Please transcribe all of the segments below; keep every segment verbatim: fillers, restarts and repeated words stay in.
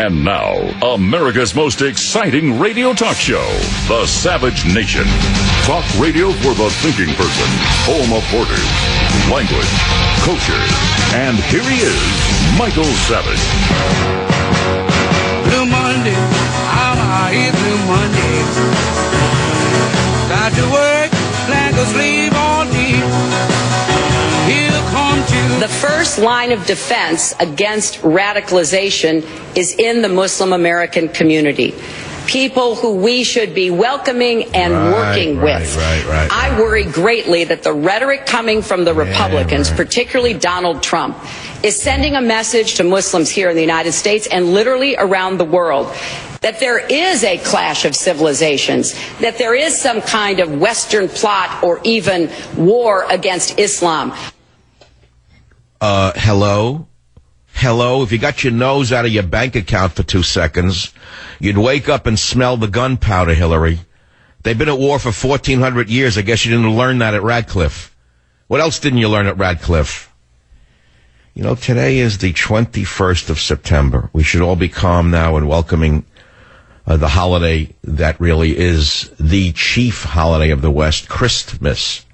And now, America's most exciting radio talk show, The Savage Nation. Talk radio for the thinking person, home of borders, language, culture. And here he is, Michael Savage. Blue Monday, I'm here Blue Monday. Got to work like a slave all day. He'll come to... The first line of defense against radicalization is in the Muslim American community. People who we should be welcoming and right, working right, with. Right, right, right. I worry greatly that the rhetoric coming from the Republicans, yeah, right. particularly Donald Trump, is sending a message to Muslims here in the United States and literally around the world that there is a clash of civilizations, that there is some kind of Western plot or even war against Islam. Uh, hello? Hello? If you got your nose out of your bank account for two seconds, you'd wake up and smell the gunpowder, Hillary. They've been at war for fourteen hundred years. I guess you didn't learn that at Radcliffe. What else didn't you learn at Radcliffe? You know, today is the twenty-first of September. We should all be calm now and welcoming uh, the holiday that really is the chief holiday of the West, Christmas.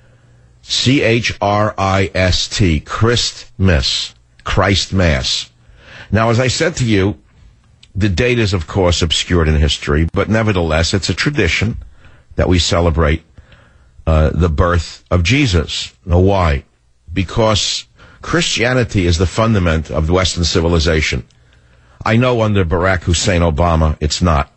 C H R I S T, Christmas, Christ Mass. Now, as I said to you, the date is, of course, obscured in history, but nevertheless, it's a tradition that we celebrate uh, the birth of Jesus. Now, why? Because Christianity is the fundament of Western civilization. I know under Barack Hussein Obama, it's not.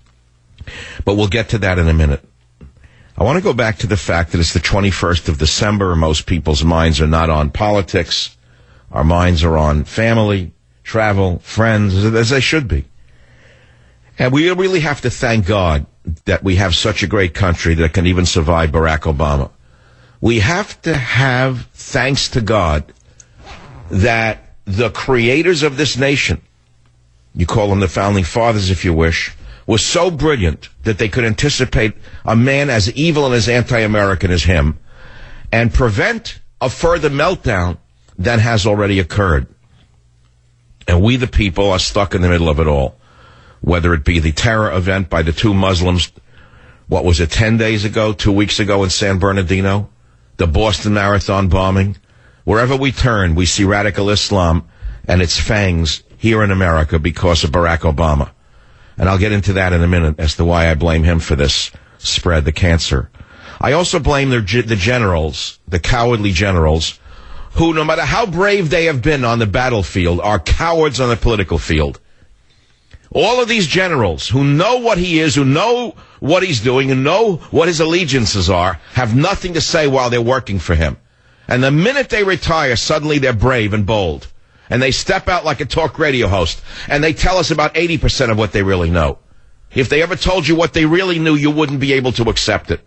But we'll get to that in a minute. I want to go back to the fact that it's the twenty-first of December. Most people's minds are not on politics. Our minds are on family, travel, friends, as they should be. And we really have to thank God that we have such a great country that can even survive Barack Obama. We have to have thanks to God that the creators of this nation, you call them the founding fathers if you wish, was so brilliant that they could anticipate a man as evil and as anti-American as him and prevent a further meltdown that has already occurred. And we, the people, are stuck in the middle of it all. Whether it be the terror event by the two Muslims, what was it, ten days ago, two weeks ago in San Bernardino, the Boston Marathon bombing. Wherever we turn, we see radical Islam and its fangs here in America because of Barack Obama. And I'll get into that in a minute as to why I blame him for this spread, the cancer. I also blame the, the generals, the cowardly generals, who, no matter how brave they have been on the battlefield, are cowards on the political field. All of these generals who know what he is, who know what he's doing, who know what his allegiances are, have nothing to say while they're working for him. And the minute they retire, suddenly they're brave and bold. And they step out like a talk radio host, and they tell us about eighty percent of what they really know. If they ever told you what they really knew, you wouldn't be able to accept it.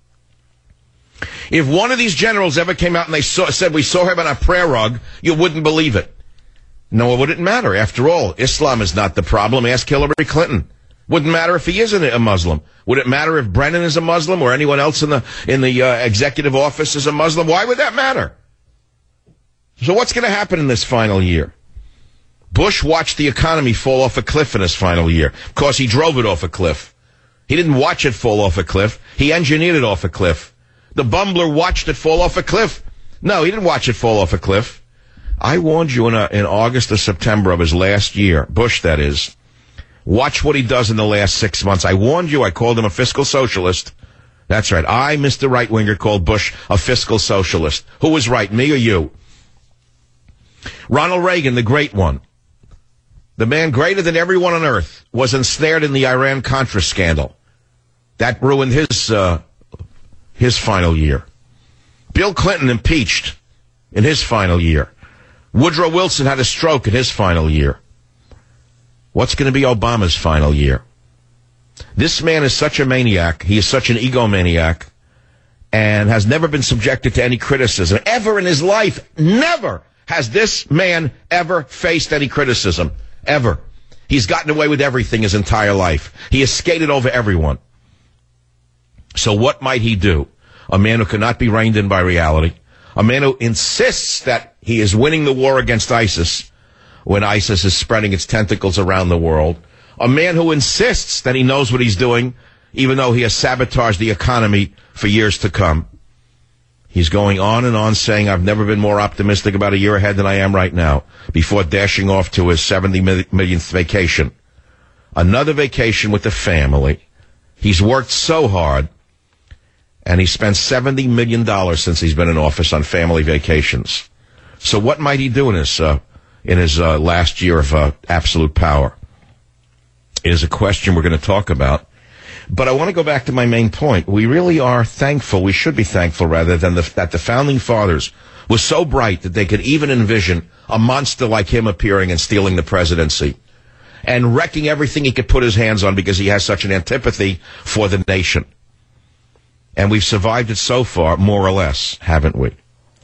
If one of these generals ever came out and they saw, said, we saw him on a prayer rug, you wouldn't believe it. No, it wouldn't matter. After all, Islam is not the problem. Ask Hillary Clinton. Wouldn't matter if he isn't a Muslim. Would it matter if Brennan is a Muslim or anyone else in the in the uh, executive office is a Muslim? Why would that matter? So what's going to happen in this final year? Bush watched the economy fall off a cliff in his final year because he drove it off a cliff. He didn't watch it fall off a cliff. He engineered it off a cliff. The bumbler watched it fall off a cliff. No, he didn't watch it fall off a cliff. I warned you in, a, in August or September of his last year, Bush that is. Watch what he does in the last six months. I warned you. I called him a fiscal socialist. That's right. I, Mister Right-Winger, called Bush a fiscal socialist. Who was right, me or you? Ronald Reagan, the great one, the man greater than everyone on earth, was ensnared in the Iran-Contra scandal. That ruined his uh, his final year. Bill Clinton impeached in his final year. Woodrow Wilson had a stroke in his final year. What's going to be Obama's final year? This man is such a maniac. He is such an egomaniac and has never been subjected to any criticism ever in his life. Never has this man ever faced any criticism. Ever. He's gotten away with everything his entire life. He has skated over everyone. So what might he do? A man who cannot be reined in by reality. A man who insists that he is winning the war against ISIS. when ISIS is spreading its tentacles around the world. A man who insists that he knows what he's doing, even though he has sabotaged the economy for years to come. He's going on and on saying, I've never been more optimistic about a year ahead than I am right now, before dashing off to his seventy millionth vacation. Another vacation with the family. He's worked so hard, and he spent seventy million dollars since he's been in office on family vacations. So what might he do in his, uh, in his uh, last year of uh, absolute power? Is a question we're going to talk about. But I want to go back to my main point. We really are thankful, we should be thankful, rather, than the, that the Founding Fathers were so bright that they could even envision a monster like him appearing and stealing the presidency and wrecking everything he could put his hands on because he has such an antipathy for the nation. And we've survived it so far, more or less, haven't we?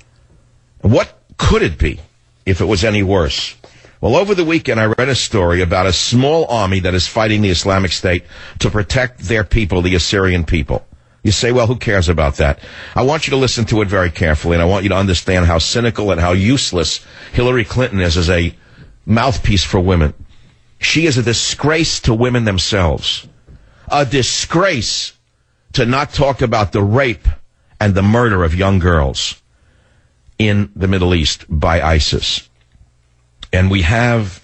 What could it be if it was any worse? Well, over the weekend, I read a story about a small army that is fighting the Islamic State to protect their people, the Assyrian people. You say, well, who cares about that? I want you to listen to it very carefully, and I want you to understand how cynical and how useless Hillary Clinton is as a mouthpiece for women. She is a disgrace to women themselves. A disgrace to not talk about the rape and the murder of young girls in the Middle East by ISIS. And we have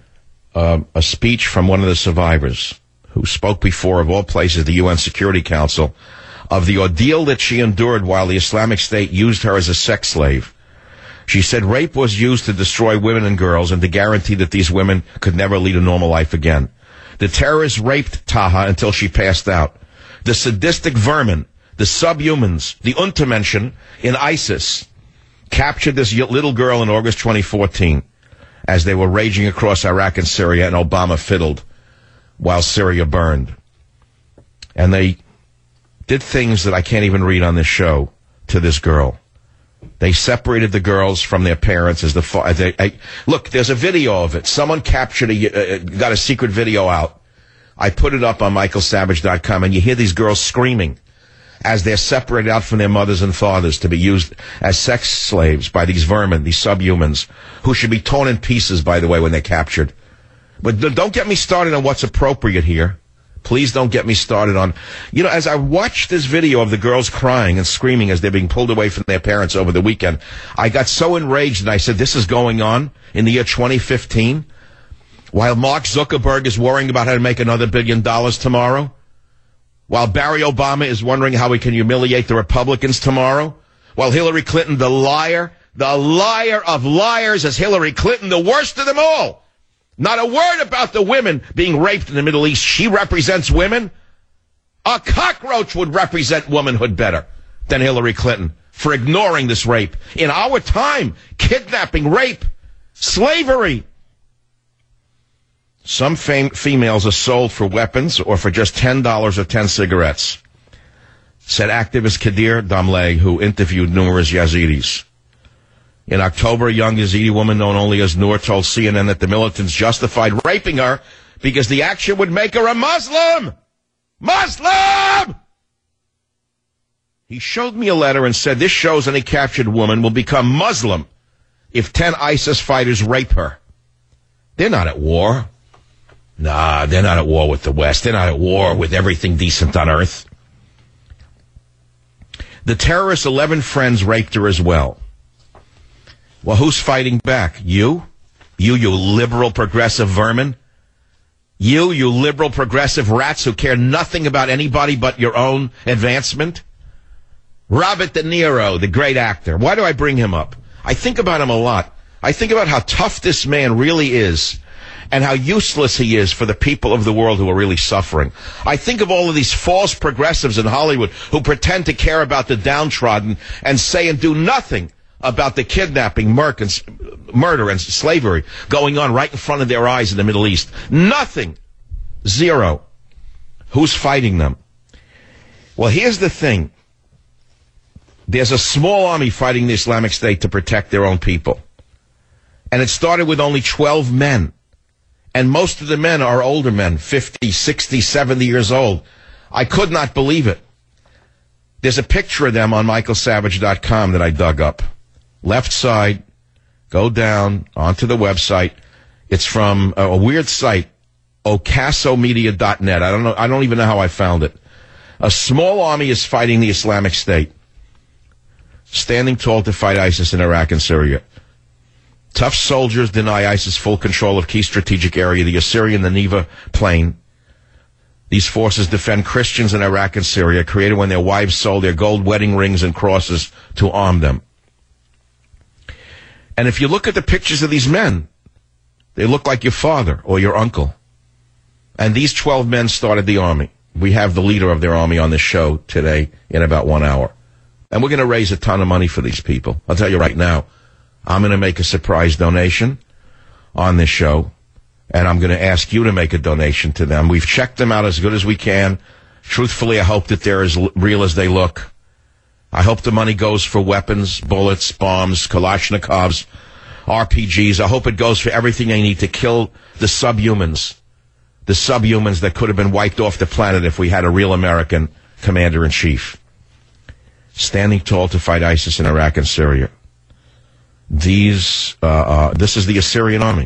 uh, a speech from one of the survivors who spoke before, of all places, the U N Security Council, of the ordeal that she endured while the Islamic State used her as a sex slave. She said rape was used to destroy women and girls and to guarantee that these women could never lead a normal life again. The terrorists raped Taha until she passed out. The sadistic vermin, the subhumans, the Untermenschen in ISIS captured this little girl in August twenty fourteen. As they were raging across Iraq and Syria, and Obama fiddled while Syria burned. And they did things that I can't even read on this show to this girl. They separated the girls from their parents as the fa- they, I, look, there's a video of it. Someone captured a, uh, got a secret video out. I put it up on Michael Savage dot com, and you hear these girls screaming as they're separated out from their mothers and fathers to be used as sex slaves by these vermin, these subhumans, who should be torn in pieces, by the way, when they're captured. But don't get me started on what's appropriate here. Please don't get me started on... You know, as I watched this video of the girls crying and screaming as they're being pulled away from their parents over the weekend, I got so enraged, and I said, this is going on in the year twenty fifteen, while Mark Zuckerberg is worrying about how to make another billion dollars tomorrow? While Barry Obama is wondering how he can humiliate the Republicans tomorrow? While Hillary Clinton, the liar, the liar of liars, is Hillary Clinton, the worst of them all. Not a word about the women being raped in the Middle East. She represents women. A cockroach would represent womanhood better than Hillary Clinton for ignoring this rape. In our time, kidnapping, rape, slavery. Some fam- females are sold for weapons or for just ten dollars or ten cigarettes, said activist Kadir Damle, who interviewed numerous Yazidis. In October, a young Yazidi woman known only as Noor told C N N that the militants justified raping her because the action would make her a Muslim. Muslim! He showed me a letter and said this shows any captured woman will become Muslim if ten ISIS fighters rape her. They're not at war. Nah, they're not at war with the West. They're not at war with everything decent on earth. The terrorist's eleven friends raped her as well. Well, who's fighting back? You? You, you liberal progressive vermin? You, you liberal progressive rats who care nothing about anybody but your own advancement? Robert De Niro, the great actor. Why do I bring him up? I think about him a lot. I think about how tough this man really is and how useless he is for the people of the world who are really suffering. I think of all of these false progressives in Hollywood who pretend to care about the downtrodden and say and do nothing about the kidnapping, murder, and, murder and slavery going on right in front of their eyes in the Middle East. Nothing. Zero. Who's fighting them? Well, here's the thing. There's a small army fighting the Islamic State to protect their own people. And it started with only twelve men. And most of the men are older men, fifty, sixty, seventy years old. I could not believe it. There's a picture of them on Michael Savage dot com that I dug up. Left side, go down onto the website. It's from a, a weird site, ocaso media dot net. I don't know. I don't even know how I found it. A small army is fighting the Islamic State, standing tall to fight ISIS in Iraq and Syria. Tough soldiers deny ISIS full control of key strategic area, the Assyrian Nineveh Plain. These forces defend Christians in Iraq and Syria, created when their wives sold their gold wedding rings and crosses to arm them. And if you look at the pictures of these men, they look like your father or your uncle. And these twelve men started the army. We have the leader of their army on this show today in about one hour. And we're going to raise a ton of money for these people. I'll tell you right now, I'm going to make a surprise donation on this show, and I'm going to ask you to make a donation to them. We've checked them out as good as we can. Truthfully, I hope that they're as real as they look. I hope the money goes for weapons, bullets, bombs, Kalashnikovs, R P Gs. I hope it goes for everything they need to kill the subhumans, the subhumans that could have been wiped off the planet if we had a real American commander-in-chief. Standing tall to fight ISIS in Iraq and Syria. These, uh, uh, this is the Assyrian army.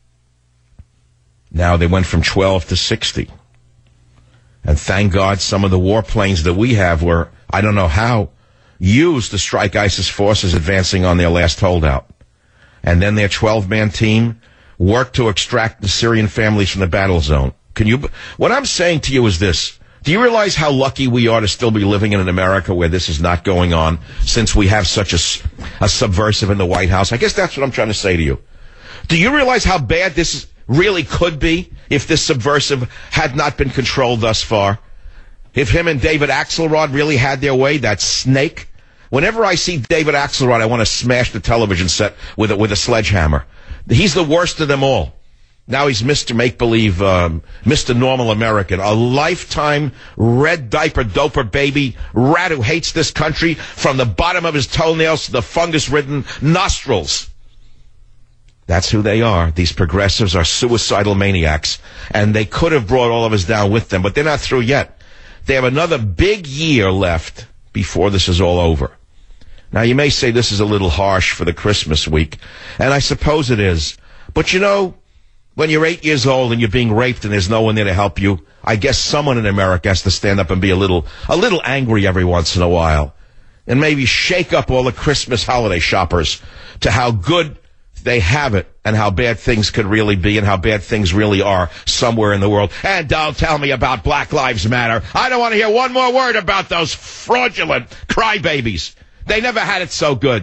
Now they went from twelve to sixty. And thank God some of the warplanes that we have were, I don't know how, used to strike ISIS forces advancing on their last holdout. And then their twelve-man team worked to extract the Syrian families from the battle zone. Can you, what I'm saying to you is this. Do you realize how lucky we are to still be living in an America where this is not going on, since we have such a, a subversive in the White House? I guess that's what I'm trying to say to you. Do you realize how bad this really could be if this subversive had not been controlled thus far? If him and David Axelrod really had their way, that snake. Whenever I see David Axelrod, I want to smash the television set with a, with a sledgehammer. He's the worst of them all. Now he's Mister Make-Believe, um, Mister Normal American, a lifetime red diaper doper baby rat who hates this country from the bottom of his toenails to the fungus-ridden nostrils. That's who they are. These progressives are suicidal maniacs, and they could have brought all of us down with them, but they're not through yet. They have another big year left before this is all over. Now, you may say this is a little harsh for the Christmas week, and I suppose it is. But, you know, when you're eight years old and you're being raped and there's no one there to help you, I guess someone in America has to stand up and be a little, a little angry every once in a while, and maybe shake up all the Christmas holiday shoppers to how good they have it and how bad things could really be and how bad things really are somewhere in the world. And don't tell me about Black Lives Matter. I don't want to hear one more word about those fraudulent crybabies. They never had it so good.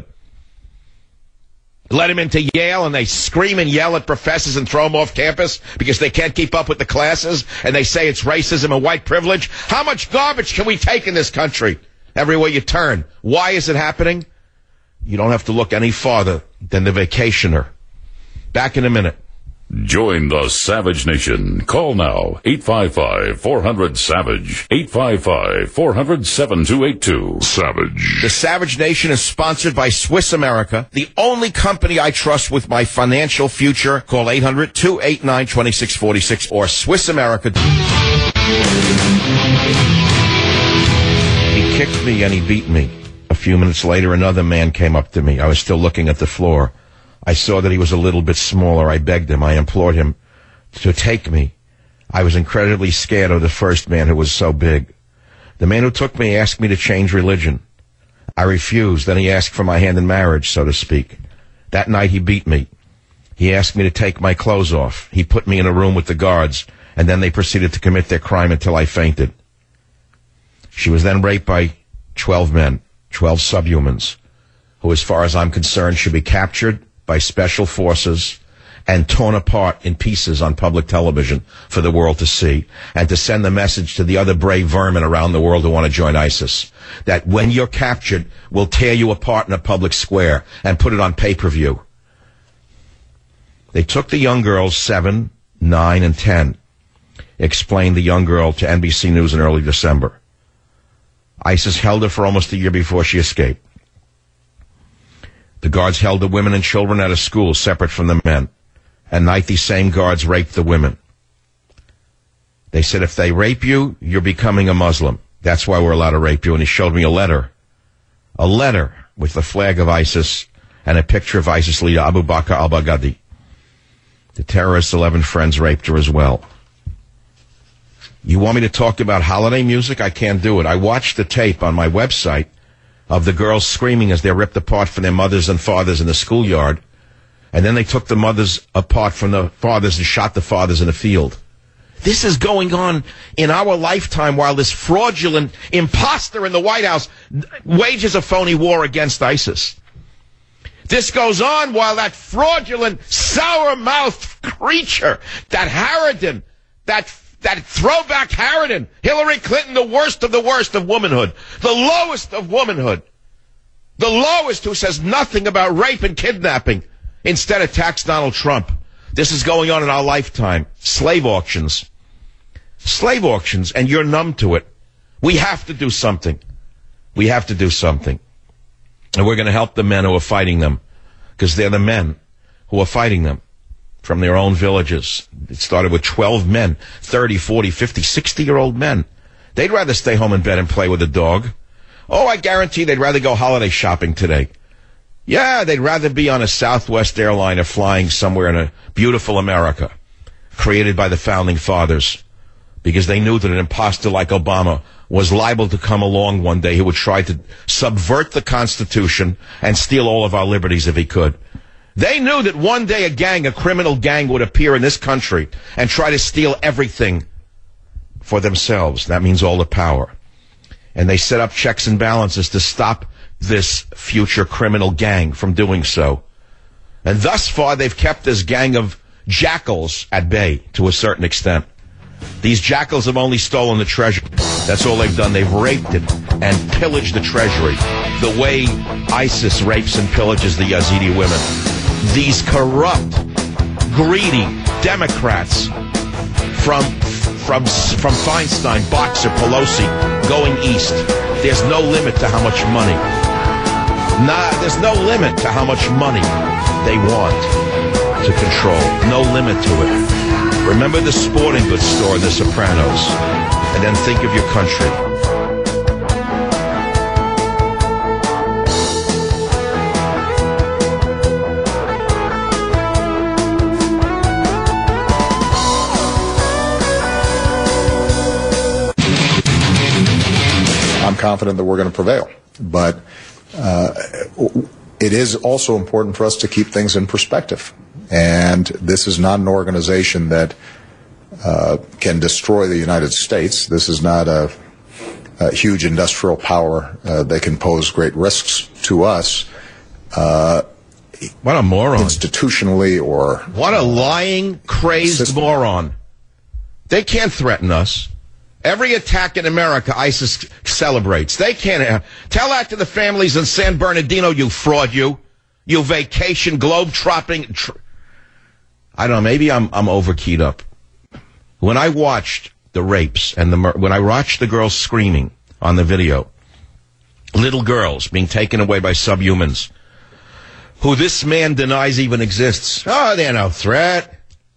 Let them into Yale and they scream and yell at professors and throw them off campus because they can't keep up with the classes, and they say it's racism and white privilege. How much garbage can we take in this country everywhere you turn? Why is it happening? You don't have to look any farther than the Vacationer. Back in a minute. Join the Savage Nation. Call now, eight five five, four hundred, SAVAGE, eight five five, four hundred, seven two eight two. Savage. The Savage Nation is sponsored by Swiss America, the only company I trust with my financial future. Call eight hundred, two eight nine, two six four six or Swiss America. He kicked me and he beat me. A few minutes later, another man came up to me. I was still looking at the floor. I saw that he was a little bit smaller. I begged him. I implored him to take me. I was incredibly scared of the first man who was so big. The man who took me asked me to change religion. I refused. Then he asked for my hand in marriage, so to speak. That night he beat me. He asked me to take my clothes off. He put me in a room with the guards, and then they proceeded to commit their crime until I fainted. She was then raped by twelve men, twelve subhumans, who, as far as I'm concerned, should be captured by special forces and torn apart in pieces on public television for the world to see, and to send the message to the other brave vermin around the world who want to join ISIS, that when you're captured, we'll tear you apart in a public square and put it on pay-per-view. They took the young girls, seven, nine, and ten, explained the young girl to N B C News in early December. ISIS held her for almost a year before she escaped. The guards held the women and children at a school separate from the men. At night, these same guards raped the women. They said, if they rape you, you're becoming a Muslim. That's why we're allowed to rape you. And he showed me a letter. A letter with the flag of ISIS and a picture of ISIS leader Abu Bakr al-Baghdadi. The terrorist's eleven friends raped her as well. You want me to talk about holiday music? I can't do it. I watched the tape on my website of the girls screaming as they're ripped apart from their mothers and fathers in the schoolyard. And then they took the mothers apart from the fathers and shot the fathers in the field. This is going on in our lifetime while this fraudulent imposter in the White House wages a phony war against ISIS. This goes on while that fraudulent, sour-mouthed creature, that harridan, that That throwback harridan, Hillary Clinton, the worst of the worst of womanhood, the lowest of womanhood, the lowest who says nothing about rape and kidnapping, instead attacks Donald Trump. This is going on in our lifetime. Slave auctions. Slave auctions, and you're numb to it. We have to do something. We have to do something. And we're going to help the men who are fighting them, because they're the men who are fighting them. From their own villages. It started with twelve men, thirty, forty, fifty, sixty-year-old men. They'd rather stay home in bed and play with a dog. Oh, I guarantee they'd rather go holiday shopping today. Yeah, they'd rather be on a Southwest airliner flying somewhere in a beautiful America, created by the Founding Fathers, because they knew that an imposter like Obama was liable to come along one day who would try to subvert the Constitution and steal all of our liberties if he could. They knew that one day a gang, a criminal gang, would appear in this country and try to steal everything for themselves. That means all the power. And they set up checks and balances to stop this future criminal gang from doing so. And thus far, they've kept this gang of jackals at bay to a certain extent. These jackals have only stolen the treasury. That's all they've done. They've raped it and pillaged the treasury the way ISIS rapes and pillages the Yazidi women. These corrupt, greedy Democrats from from from Feinstein, Boxer, Pelosi going east. There's no limit to how much money. Nah, there's no limit to how much money they want to control. No limit to it. Remember the sporting goods store in The Sopranos, and then think of your country. I'm confident that we're going to prevail. But uh, it is also important for us to keep things in perspective. And this is not an organization that uh, can destroy the United States. This is not a, a huge industrial power uh, that can pose great risks to us. Uh, what a moron. Institutionally or... What a lying, crazed system. moron. They can't threaten us. Every attack in America, ISIS celebrates. They can't have. Tell that to the families in San Bernardino, you fraud, you. You vacation, globe-trotting. Tr- I don't know, maybe I'm I'm overkeyed up. When I watched the rapes and the mur- when I watched the girls screaming on the video, little girls being taken away by subhumans, who this man denies even exists. Oh, they're no threat.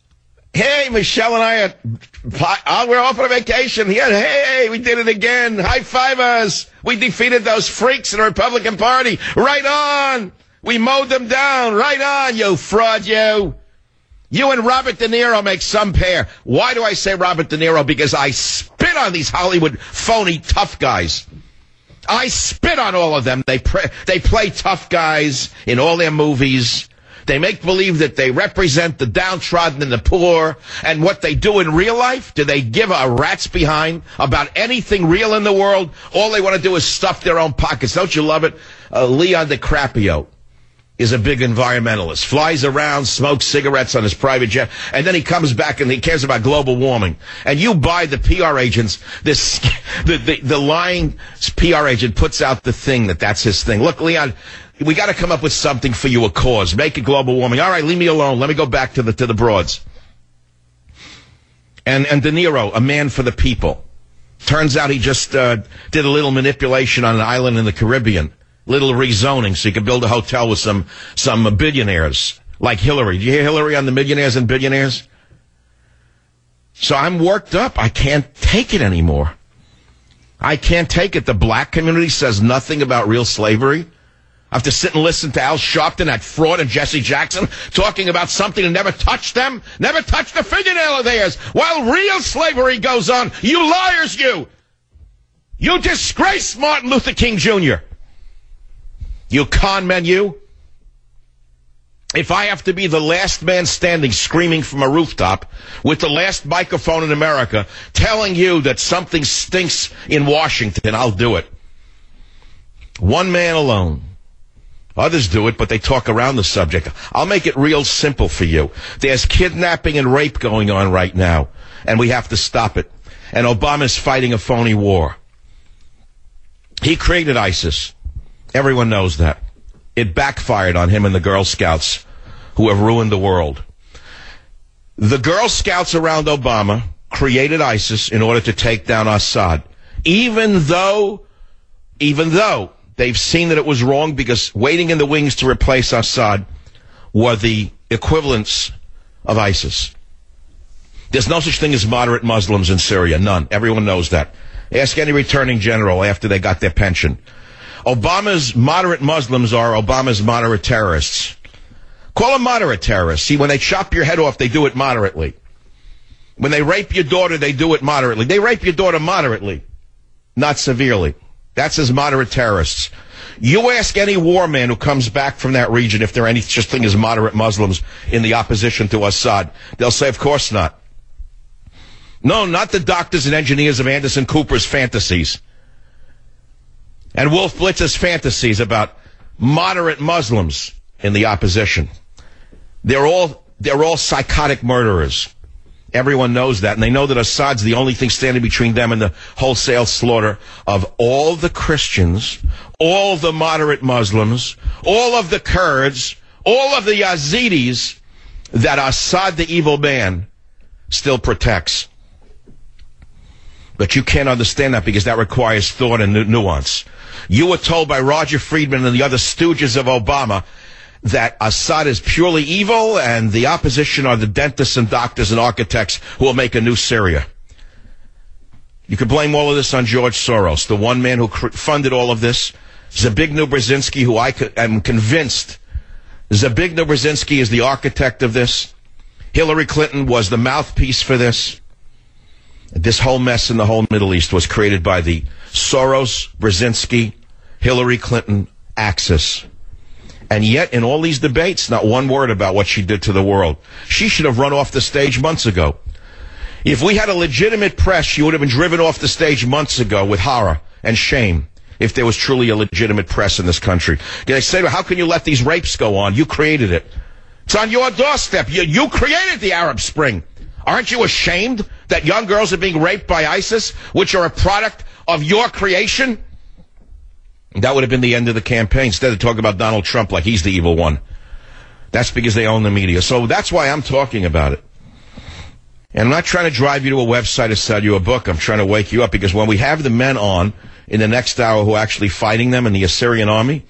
Hey, Michelle and I are, oh, we're off on a vacation. Yeah, hey, we did it again. High five us. We defeated those freaks in the Republican Party. Right on. We mowed them down. Right on, you fraud, you. You and Robert De Niro make some pair. Why do I say Robert De Niro? Because I spit on these Hollywood phony tough guys. I spit on all of them. They pre- they play tough guys in all their movies. They make believe that they represent the downtrodden and the poor. And what they do in real life, do they give a rat's behind about anything real in the world? All they want to do is stuff their own pockets. Don't you love it? Uh, Leon DiCaprio is a big environmentalist. Flies around, smokes cigarettes on his private jet, and then he comes back and he cares about global warming. And you buy the P R agents, this, the, the, the lying P R agent puts out the thing that that's his thing. Look, Leon, we got to come up with something for you, a cause. Make it global warming. All right, leave me alone. Let me go back to the to the broads. And and De Niro, a man for the people. Turns out he just uh, did a little manipulation on an island in the Caribbean, little rezoning, so he could build a hotel with some some billionaires like Hillary. Did you hear Hillary on the Millionaires and Billionaires? So I'm worked up. I can't take it anymore. I can't take it. The black community says nothing about real slavery. I have to sit and listen to Al Sharpton, that fraud, and Jesse Jackson talking about something that never touched them, never touched a fingernail of theirs, while real slavery goes on. You liars, you! You disgrace Martin Luther King Junior You con men, you! If I have to be the last man standing screaming from a rooftop with the last microphone in America telling you that something stinks in Washington, I'll do it. One man alone. Others do it, but they talk around the subject. I'll make it real simple for you. There's kidnapping and rape going on right now, and we have to stop it. And Obama's fighting a phony war. He created ISIS. Everyone knows that. It backfired on him and the Girl Scouts, who have ruined the world. The Girl Scouts around Obama created ISIS in order to take down Assad, even though, even though they've seen that it was wrong, because waiting in the wings to replace Assad were the equivalents of ISIS. There's no such thing as moderate Muslims in Syria. None. Everyone knows that. Ask any returning general after they got their pension. Obama's moderate Muslims are Obama's moderate terrorists. Call them moderate terrorists. See, when they chop your head off, they do it moderately. When they rape your daughter, they do it moderately. They rape your daughter moderately, not severely. That's as moderate terrorists. You ask any war man who comes back from that region if there are any such thing as moderate Muslims in the opposition to Assad. They'll say, of course not. No, not the doctors and engineers of Anderson Cooper's fantasies and Wolf Blitz's fantasies about moderate Muslims in the opposition. They're all, they're all psychotic murderers. Everyone knows that, and they know that Assad's the only thing standing between them and the wholesale slaughter of all the Christians, all the moderate Muslims, all of the Kurds, all of the Yazidis that Assad, the evil man, still protects. But you can't understand that because that requires thought and nu- nuance. You were told by Roger Friedman and the other stooges of Obama that Assad is purely evil and the opposition are the dentists and doctors and architects who will make a new Syria. You could blame all of this on George Soros, the one man who cr- funded all of this. Zbigniew Brzezinski, who I co- am convinced, Zbigniew Brzezinski is the architect of this. Hillary Clinton was the mouthpiece for this. This whole mess in the whole Middle East was created by the Soros, Brzezinski, Hillary Clinton axis. And yet, in all these debates, not one word about what she did to the world. She should have run off the stage months ago. If we had a legitimate press, she would have been driven off the stage months ago with horror and shame, if there was truly a legitimate press in this country. They say, well, how can you let these rapes go on? You created it. It's on your doorstep. You, you created the Arab Spring. Aren't you ashamed that young girls are being raped by ISIS, which are a product of your creation? That would have been the end of the campaign, instead of talking about Donald Trump like he's the evil one. That's because they own the media. So that's why I'm talking about it. And I'm not trying to drive you to a website or sell you a book. I'm trying to wake you up, because when we have the men on in the next hour who are actually fighting them in the Assyrian army,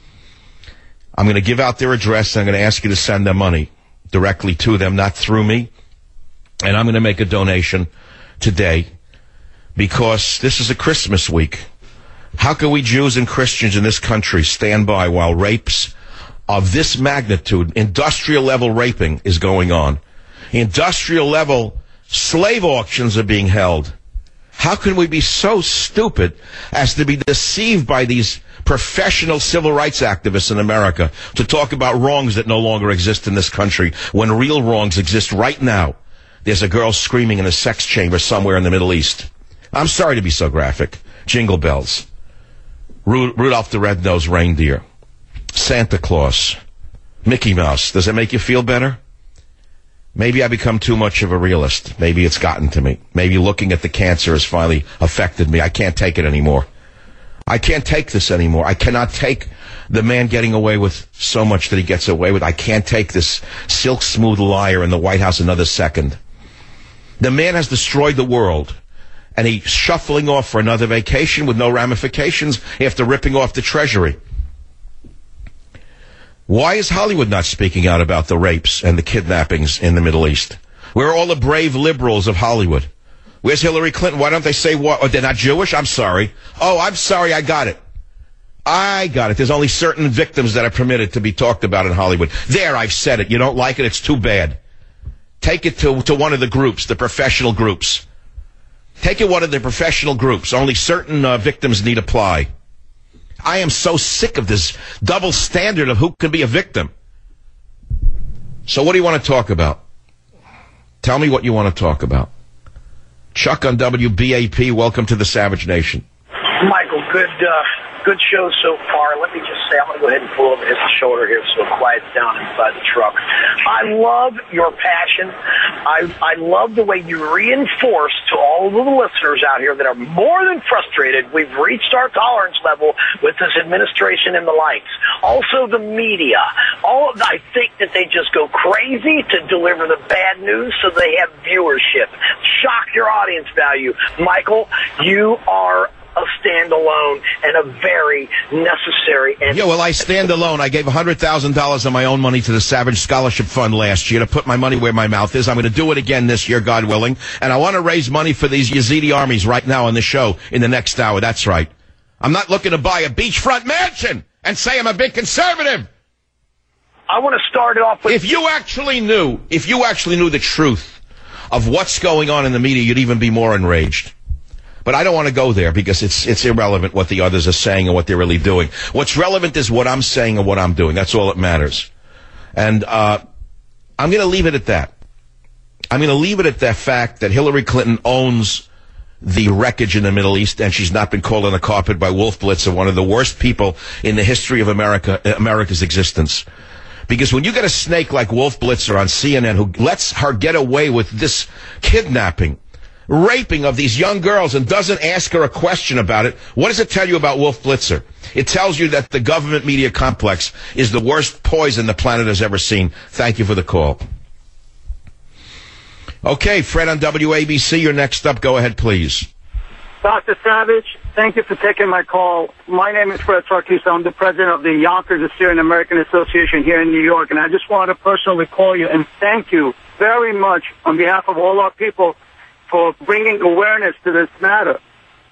I'm going to give out their address, and I'm going to ask you to send them money directly to them, not through me. And I'm going to make a donation today, because this is a Christmas week. How can we Jews and Christians in this country stand by while rapes of this magnitude, industrial level raping, is going on? Industrial level slave auctions are being held. How can we be so stupid as to be deceived by these professional civil rights activists in America to talk about wrongs that no longer exist in this country, when real wrongs exist right now? There's a girl screaming in a sex chamber somewhere in the Middle East. I'm sorry to be so graphic. Jingle bells. Ru- Rudolph the Red-Nosed Reindeer. Santa Claus. Mickey Mouse. Does it make you feel better? Maybe I become too much of a realist. Maybe it's gotten to me. Maybe looking at the cancer has finally affected me. I can't take it anymore. I can't take this anymore. I cannot take the man getting away with so much that he gets away with. I can't take this silk smooth liar in the White House another second. The man has destroyed the world, and he's shuffling off for another vacation with no ramifications after ripping off the Treasury. Why is Hollywood not speaking out about the rapes and the kidnappings in the Middle East? Where are all the brave liberals of Hollywood? Where's Hillary Clinton? Why don't they say what? Oh, they're not Jewish? I'm sorry. Oh, I'm sorry, I got it. I got it. There's only certain victims that are permitted to be talked about in Hollywood. There, I've said it. You don't like it? It's too bad. Take it to, to one of the groups, the professional groups. Take it one of the professional groups. Only certain uh, victims need apply. I am so sick of this double standard of who can be a victim. So what do you want to talk about? Tell me what you want to talk about. Chuck on W B A P, welcome to the Savage Nation. Michael, good uh, good show so far. Let me just say, I'm going to go ahead and pull over his shoulder here so it quiets down inside the truck. I love your passion. I, I love the way you reinforce to all of the listeners out here that are more than frustrated. We've reached our tolerance level with this administration and the likes. Also, the media. All of, I think that they just go crazy to deliver the bad news so they have viewership. Shock your audience value. Michael, you are a standalone and a very necessary. And yeah, well, I stand alone. I gave one hundred thousand dollars of my own money to the Savage Scholarship Fund last year to put my money where my mouth is. I'm going to do it again this year, God willing. And I want to raise money for these Yazidi armies right now on the show in the next hour. That's right. I'm not looking to buy a beachfront mansion and say I'm a big conservative. I want to start it off with... If you actually knew, if you actually knew the truth of what's going on in the media, you'd even be more enraged. But I don't want to go there because it's it's irrelevant what the others are saying and what they're really doing. What's relevant is what I'm saying and what I'm doing. That's all that matters. And uh, I'm going to leave it at that. I'm going to leave it at the fact that Hillary Clinton owns the wreckage in the Middle East, and she's not been called on the carpet by Wolf Blitzer, one of the worst people in the history of America, America's existence. Because when you get a snake like Wolf Blitzer on C N N who lets her get away with this kidnapping, raping of these young girls and doesn't ask her a question about it, what does it tell you about Wolf Blitzer? It tells you that the government media complex is the worst poison the planet has ever seen. Thank you for the call. Okay, Fred on W A B C, you're next up. Go ahead, please. Doctor Savage, thank you for taking my call. My name is Fred Sarkis. I'm the president of the Yonkers Assyrian American Association here in New York, and I just want to personally call you and thank you very much on behalf of all our people for bringing awareness to this matter.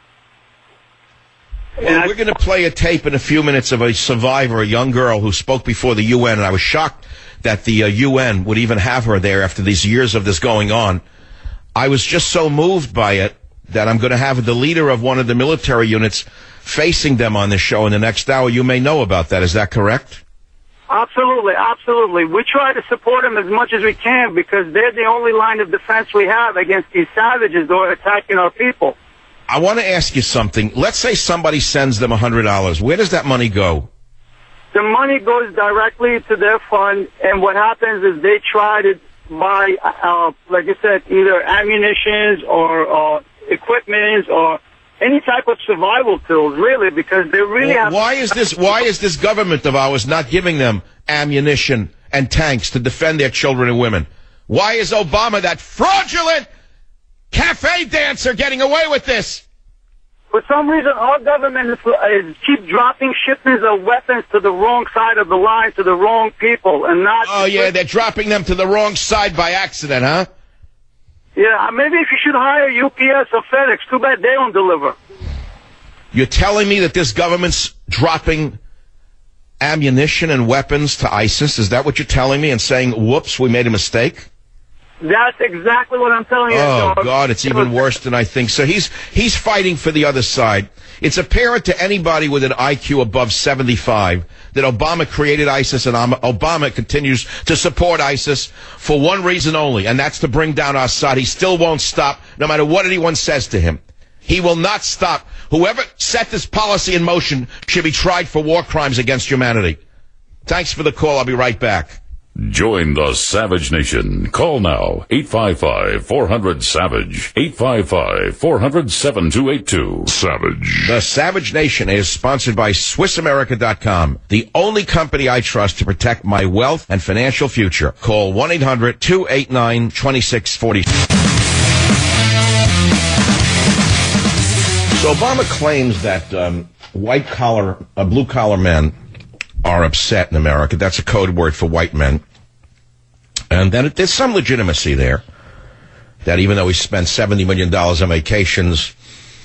Well, we're going to play a tape in a few minutes of a survivor, a young girl who spoke before the U N, and I was shocked that the uh, U N would even have her there after these years of this going on. I was just so moved by it that I'm going to have the leader of one of the military units facing them on this show in the next hour. You may know about that. Is that correct? Absolutely, absolutely. We try to support them as much as we can because they're the only line of defense we have against these savages that are attacking our people. I want to ask you something. Let's say somebody sends them one hundred dollars. Where does that money go? The money goes directly to their fund, and what happens is they try to buy, uh, like I said, either ammunition or uh, equipment or any type of survival tools, really, because they really well, have... Why is this, why is this government of ours not giving them ammunition and tanks to defend their children and women? Why is Obama, that fraudulent cafe dancer, getting away with this? For some reason, our government is, is keep dropping shipments of weapons to the wrong side of the line, to the wrong people, and not... Oh, yeah, they're dropping them to the wrong side by accident, huh? Yeah, maybe if you should hire U P S or FedEx. Too bad they don't deliver. You're telling me that this government's dropping ammunition and weapons to ISIS? Is that what you're telling me and saying, whoops, we made a mistake? That's exactly what I'm telling you. Oh, dog. God, it's even worse than I think. So he's he's fighting for the other side. It's apparent to anybody with an I Q above seventy-five that Obama created ISIS and Obama continues to support ISIS for one reason only, and that's to bring down Assad. He still won't stop, no matter what anyone says to him. He will not stop. Whoever set this policy in motion should be tried for war crimes against humanity. Thanks for the call. I'll be right back. Join the Savage Nation. Call now, eight five five, four hundred, SAVAGE, eight five five, four hundred, seven two eight two. Savage. The Savage Nation is sponsored by Swiss America dot com, the only company I trust to protect my wealth and financial future. Call one eight hundred, two eight nine, two six four zero. So Obama claims that um, white-collar, uh, blue-collar men are upset in America. That's a code word for white men. And then it, there's some legitimacy there, that even though he spent seventy million dollars on vacations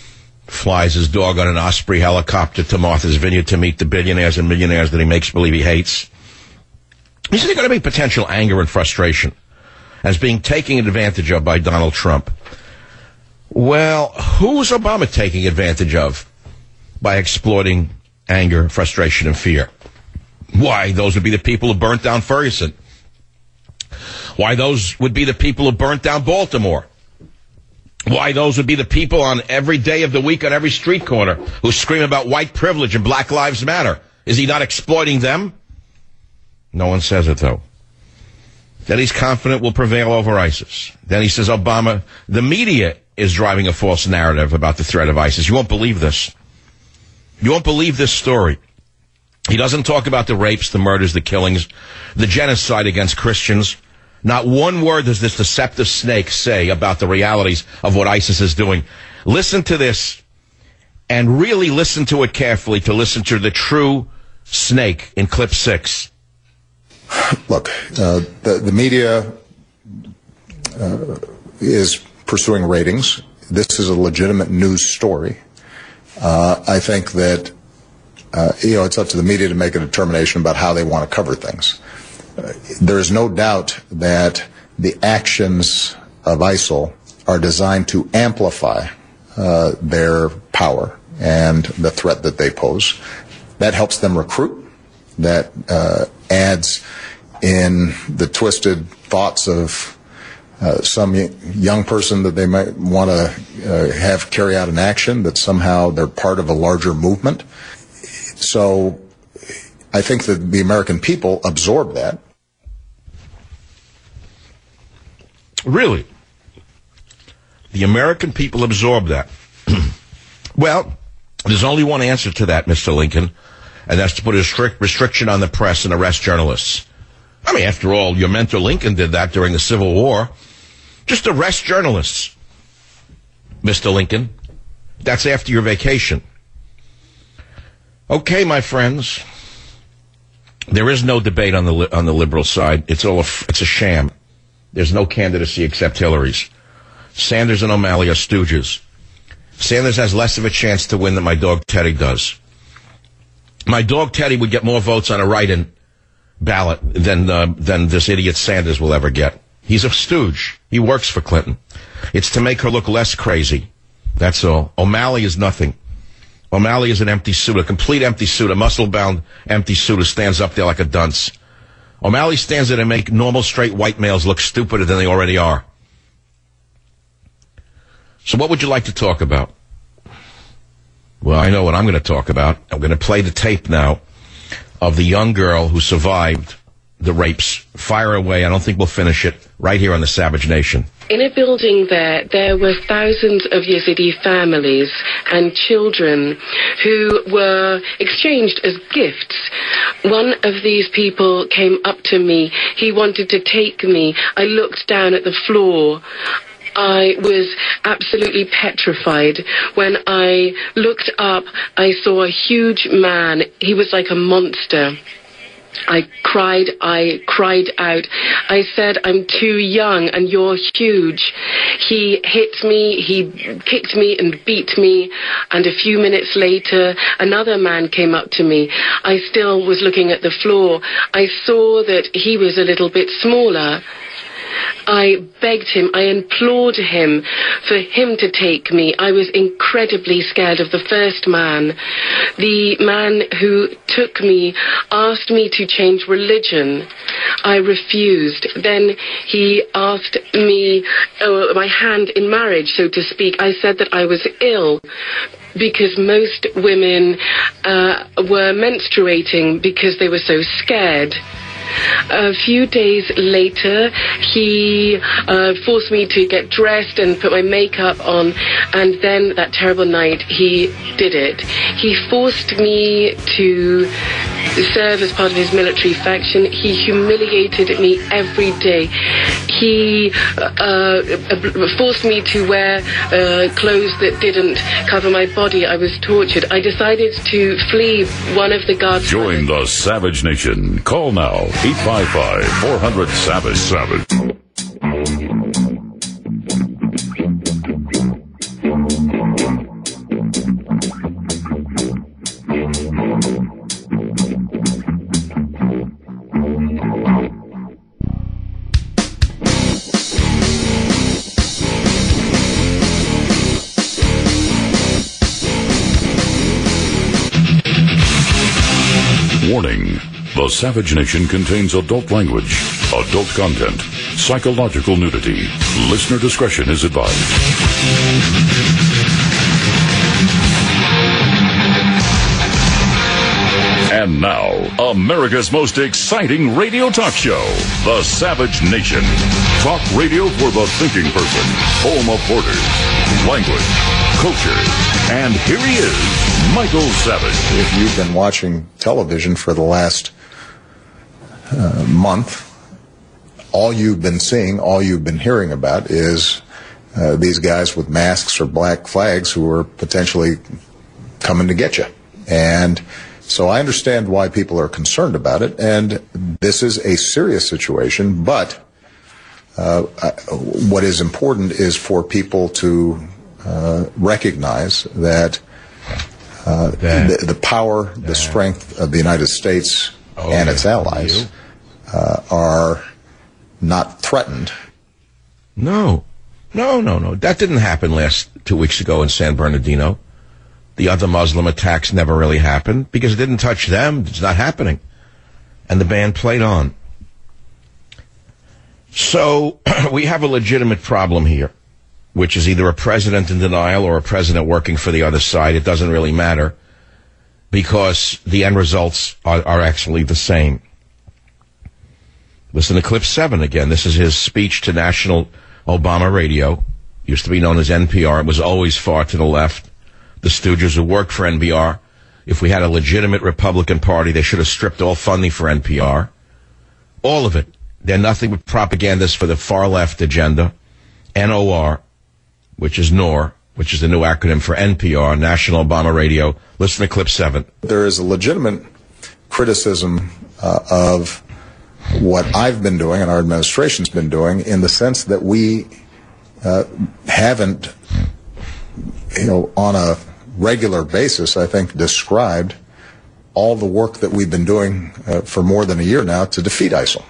flies his dog on an Osprey helicopter to Martha's Vineyard to meet the billionaires and millionaires that he makes believe he hates. He said there's going to be potential anger and frustration as being taken advantage of by Donald Trump. Well, who's Obama taking advantage of by exploiting anger, frustration, and fear? Why, those would be the people who burnt down Ferguson. Why, those would be the people who burnt down Baltimore. Why, those would be the people on every day of the week on every street corner who scream about white privilege and Black Lives Matter. Is he not exploiting them? No one says it, though. Then he's confident will prevail over ISIS. Then he says Obama, the media is driving a false narrative about the threat of ISIS. You won't believe this. You won't believe this story. He doesn't talk about the rapes, the murders, the killings, the genocide against Christians. Not one word does this deceptive snake say about the realities of what ISIS is doing. Listen to this, and really listen to it carefully to listen to the true snake in clip six. Look, uh, the, the media uh, is pursuing ratings. This is a legitimate news story. Uh, I think that Uh, you know, it's up to the media to make a determination about how they want to cover things. Uh, there is no doubt that the actions of ISIL are designed to amplify uh, their power and the threat that they pose. That helps them recruit. That uh, adds in the twisted thoughts of uh, some young person that they might want to uh, have carry out an action, that somehow they're part of a larger movement. So I think that the American people absorb that. Really? The American people absorb that. Well, there's only one answer to that, Mister Lincoln, and that's to put a strict restriction on the press and arrest journalists. I mean, after all, your mentor Lincoln did that during the Civil War. Just arrest journalists, Mister Lincoln. That's after your vacation. Okay, my friends, there is no debate on the li- on the liberal side. It's all a f- it's a sham. There's no candidacy except Hillary's. Sanders and O'Malley are stooges. Sanders has less of a chance to win than my dog Teddy does. My dog Teddy would get more votes on a write-in ballot than uh, than this idiot Sanders will ever get. He's a stooge. He works for Clinton. It's to make her look less crazy. That's all. O'Malley is nothing. O'Malley is an empty suit, a complete empty suit, a muscle-bound empty suit who stands up there like a dunce. O'Malley stands there to make normal, straight white males look stupider than they already are. So what would you like to talk about? Well, I know what I'm going to talk about. I'm going to play the tape now of the young girl who survived the rapes. Fire away. I don't think we'll finish it right here on the Savage Nation. In a building there, there were thousands of Yazidi families and children who were exchanged as gifts. One of these people came up to me. He wanted to take me. I looked down at the floor. I was absolutely petrified. When I looked up, I saw a huge man. He was like a monster. I cried, I cried out. I said, I'm too young and you're huge. He hit me, he kicked me and beat me, and a few minutes later, another man came up to me. I still was looking at the floor. I saw that he was a little bit smaller. I begged him, I implored him for him to take me. I was incredibly scared of the first man. The man who took me asked me to change religion. I refused. Then he asked me uh, my hand in marriage, so to speak. I said that I was ill because most women uh, were menstruating because they were so scared. A few days later, he uh, forced me to get dressed and put my makeup on, and then that terrible night, he did it. He forced me to serve as part of his military faction. He humiliated me every day. He uh, forced me to wear uh, clothes that didn't cover my body. I was tortured. I decided to flee. One of the guards... Join the Savage Nation. Call now. eight five five, four hundred, SAVAGE. Savage. The Savage Nation contains adult language, adult content, psychological nudity. Listener discretion is advised. And now, America's most exciting radio talk show, The Savage Nation. Talk radio for the thinking person, home of borders, language, culture. And here he is, Michael Savage. If you've been watching television for the last uh, month, all you've been seeing, all you've been hearing about is uh, these guys with masks or black flags who are potentially coming to get you. And so I understand why people are concerned about it, and this is a serious situation, but uh, what is important is for people to uh, recognize that, uh, that the, the power, that. the strength of the United States oh, and yeah. its allies uh, are not threatened. No, no, no, no. That didn't happen last two weeks ago in San Bernardino. The other Muslim attacks never really happened because it didn't touch them. It's not happening. And the band played on. So we have a legitimate problem here, which is either a president in denial or a president working for the other side. It doesn't really matter because the end results are, are actually the same. Listen to clip seven again. This is his speech to National Obama Radio. Used to be known as N P R. It was always far to the left. The Stooges who worked for N P R. If we had a legitimate Republican Party, they should have stripped all funding for N P R. All of it. They're nothing but propagandists for the far left agenda. N O R, which is N O R, which is the new acronym for N P R, National Obama Radio. Listen to clip seven. There is a legitimate criticism uh, of what I've been doing and our administration's been doing in the sense that we uh, haven't, you know, on a regular basis, I think, described all the work that we've been doing uh, for more than a year now to defeat ISIL.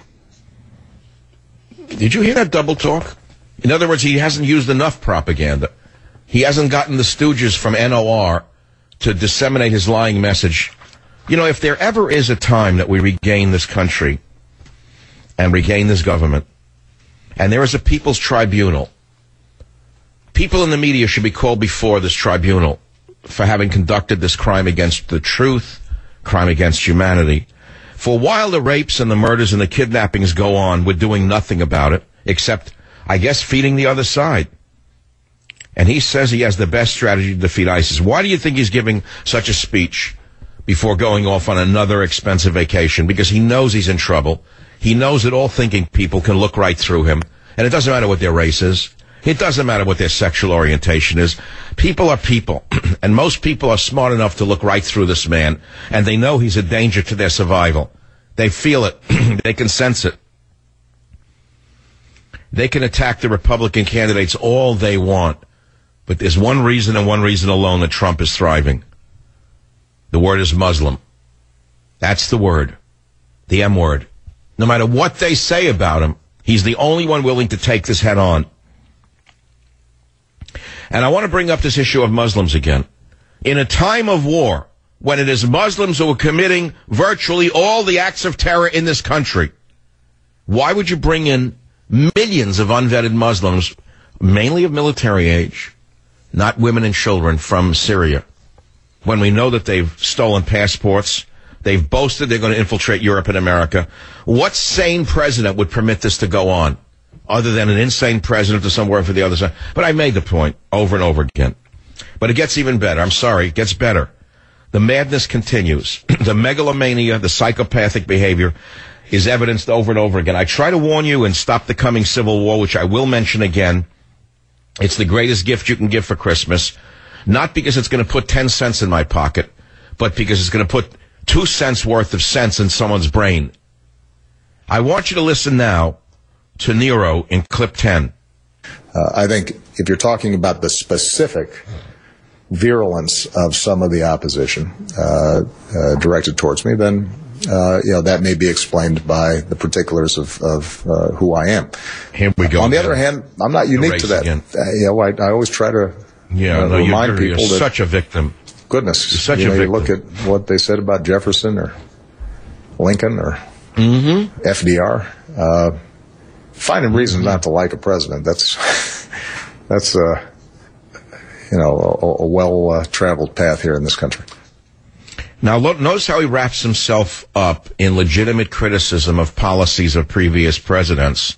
Did you hear that double talk? In other words, he hasn't used enough propaganda. He hasn't gotten the Stooges from N O R to disseminate his lying message. You know, if there ever is a time that we regain this country and regain this government, and there is a people's tribunal, people in the media should be called before this tribunal for having conducted this crime against the truth, crime against humanity. For while the rapes and the murders and the kidnappings go on, we're doing nothing about it, except, I guess, feeding the other side. And he says he has the best strategy to defeat ISIS. Why do you think he's giving such a speech before going off on another expensive vacation? Because he knows he's in trouble. He knows that all thinking people can look right through him. And it doesn't matter what their race is. It doesn't matter what their sexual orientation is. People are people, and most people are smart enough to look right through this man, and they know he's a danger to their survival. They feel it. They can sense it. They can attack the Republican candidates all they want, but there's one reason and one reason alone that Trump is thriving. The word is Muslim. That's the word. The M word. No matter what they say about him, he's the only one willing to take this head on. And I want to bring up this issue of Muslims again. In a time of war, when it is Muslims who are committing virtually all the acts of terror in this country, why would you bring in millions of unvetted Muslims, mainly of military age, not women and children, from Syria, when we know that they've stolen passports, they've boasted they're going to infiltrate Europe and America? What sane president would permit this to go on? Other than an insane president or somewhere for the other side. But I made the point over and over again. But it gets even better. I'm sorry, it gets better. The madness continues. The megalomania, the psychopathic behavior is evidenced over and over again. I try to warn you and stop the coming civil war, which I will mention again. It's the greatest gift you can give for Christmas. Not because it's going to put ten cents in my pocket, but because it's going to put two cents worth of sense in someone's brain. I want you to listen now to Nero in clip ten. Uh, I think if you're talking about the specific virulence of some of the opposition uh, uh, directed towards me, then uh, you know that may be explained by the particulars of, of uh, who I am. Here we go. On the other hand, I'm not unique to that. Uh, you know, I, I always try to yeah, uh, no, remind you're, people you're that such a victim. Goodness, you're such you a know, victim. You look at what they said about Jefferson or Lincoln or Mm-hmm. F D R. Uh, finding reasons not to like a president, that's, that's uh, you know, a, a well-traveled path here in this country. Now, lo- notice how he wraps himself up in legitimate criticism of policies of previous presidents,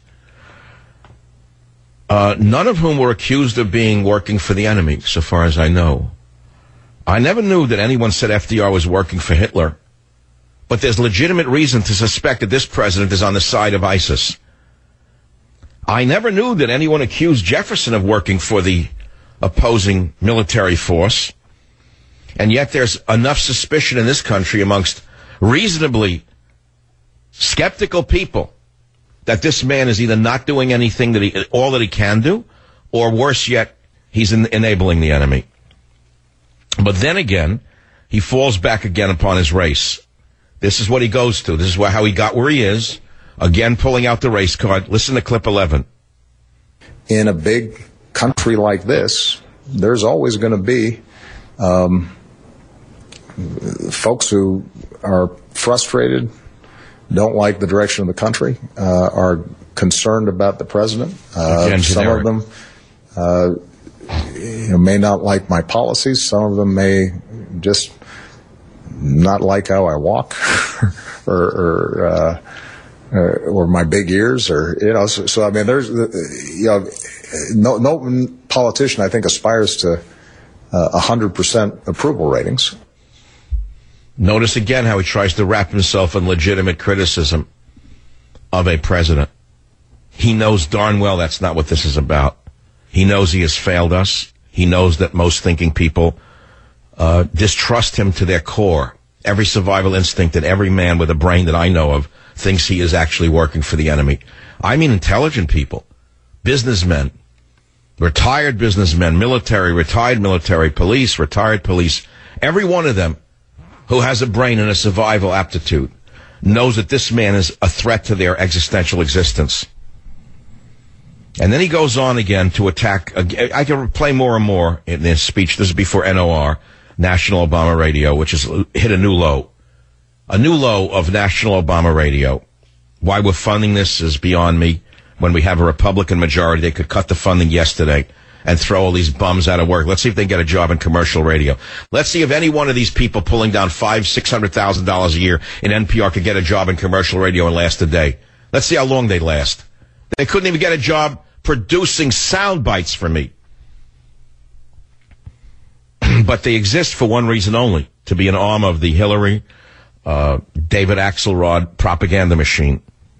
uh, none of whom were accused of being working for the enemy, so far as I know. I never knew that anyone said F D R was working for Hitler. But there's legitimate reason to suspect that this president is on the side of ISIS. I never knew that anyone accused Jefferson of working for the opposing military force. And yet there's enough suspicion in this country amongst reasonably skeptical people that this man is either not doing anything that he, all that he can do, or worse yet, he's en- enabling the enemy. But then again, he falls back again upon his race. This is what he goes to. This is how he got where he is. Again, pulling out the race card. Listen to clip eleven. In a big country like this, there's always going to be um, folks who are frustrated, don't like the direction of the country, uh, are concerned about the president. Uh, Again, some generic. of them uh, you know, may not like my policies. Some of them may just not like how I walk, or or, uh, or or my big ears, or you know. So, so I mean, there's you know, no no politician I think aspires to a hundred percent approval ratings. Notice again how he tries to wrap himself in legitimate criticism of a president. He knows darn well that's not what this is about. He knows he has failed us. He knows that most thinking people uh, distrust him to their core. Every survival instinct and every man with a brain that I know of thinks he is actually working for the enemy. I mean intelligent people, businessmen, retired businessmen, military, retired military, police, retired police. Every one of them who has a brain and a survival aptitude knows that this man is a threat to their existential existence. And then he goes on again to attack. I can play more and more in his speech. This is before N O R, National Obama Radio, which has hit a new low. A new low of National Obama Radio. Why we're funding this is beyond me. When we have a Republican majority, they could cut the funding yesterday and throw all these bums out of work. Let's see if they get a job in commercial radio. Let's see if any one of these people pulling down five, six hundred thousand dollars a year in N P R could get a job in commercial radio and last a day. Let's see how long they last. They couldn't even get a job producing sound bites for me. But they exist for one reason only, to be an arm of the Hillary, uh, David Axelrod propaganda machine.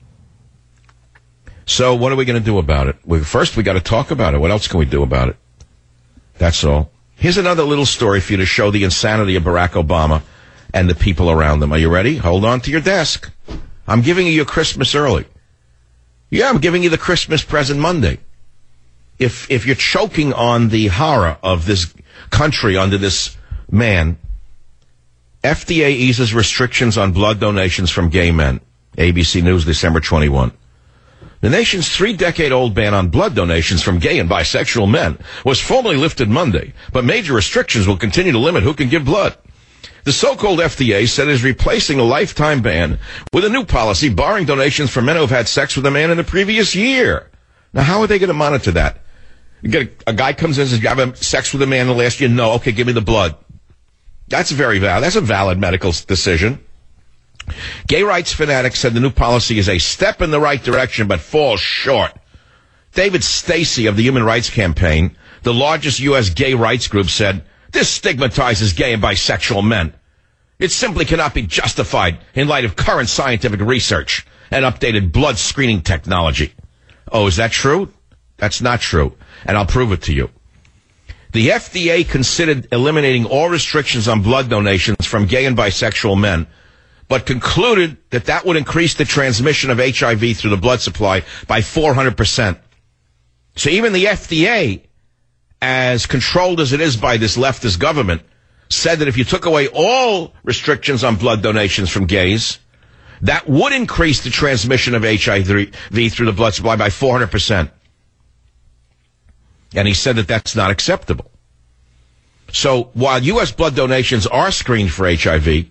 So what are we going to do about it? We, first, we got to talk about it. What else can we do about it? That's all. Here's another little story for you to show the insanity of Barack Obama and the people around them. Are you ready? Hold on to your desk. I'm giving you your Christmas early. Yeah, I'm giving you the Christmas present Monday. If if you're choking on the horror of this country under this man, F D A eases restrictions on blood donations from gay men. A B C News, December twenty-first. The nation's three-decade-old ban on blood donations from gay and bisexual men was formally lifted Monday, but major restrictions will continue to limit who can give blood. The so-called F D A said it is replacing a lifetime ban with a new policy barring donations from men who have had sex with a man in the previous year. Now, how are they going to monitor that? You get a, a guy comes in and says, you have sex with a man in the last year? No. Okay, give me the blood. That's very valid. That's a valid medical decision. Gay rights fanatics said the new policy is a step in the right direction, but falls short. David Stacey of the Human Rights Campaign, the largest U S gay rights group, said, this stigmatizes gay and bisexual men. It simply cannot be justified in light of current scientific research and updated blood screening technology. Oh, is that true? That's not true, and I'll prove it to you. The F D A considered eliminating all restrictions on blood donations from gay and bisexual men, but concluded that that would increase the transmission of H I V through the blood supply by four hundred percent. So even the F D A, as controlled as it is by this leftist government, said that if you took away all restrictions on blood donations from gays, that would increase the transmission of H I V through the blood supply by four hundred percent. And he said that that's not acceptable. So while U S blood donations are screened for H I V,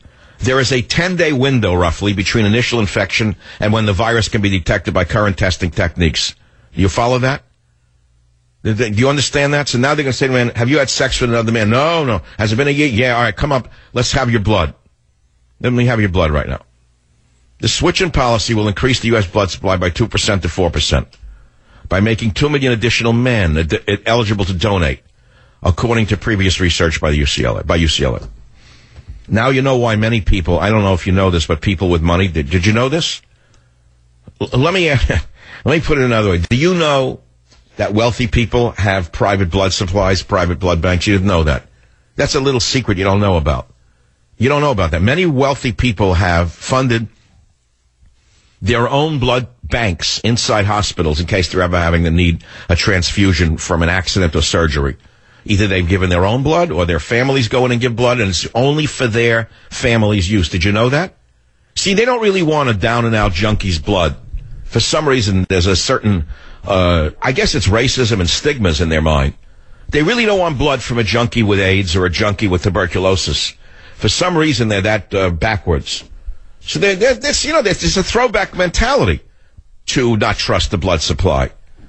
There is a ten-day window, roughly, between initial infection and when the virus can be detected by current testing techniques. Do you follow that? Do you understand that? So now they're going to say to me, have you had sex with another man? No, no. Has it been a year? Yeah, all right, come up. Let's have your blood. Let me have your blood right now. The switch in policy will increase the U S blood supply by two percent to four percent by making two million additional men ad- ad- eligible to donate, according to previous research by the U C L A. By U C L A. Now you know why many people, I don't know if you know this, but people with money, did, did you know this? L- let me let me put it another way. Do you know that wealthy people have private blood supplies, private blood banks? You didn't know that. That's a little secret you don't know about. You don't know about that. Many wealthy people have funded their own blood banks inside hospitals in case they're ever having the need a transfusion from an accident or surgery. Either they've given their own blood or their families go in and give blood, and it's only for their family's use. Did you know that? See, they don't really want a down-and-out junkie's blood. For some reason, there's a certain, uh, I guess it's racism and stigmas in their mind. They really don't want blood from a junkie with AIDS or a junkie with tuberculosis. For some reason, they're that uh, backwards. So they're, they're, this, you know, there's, there's a throwback mentality to not trust the blood supply.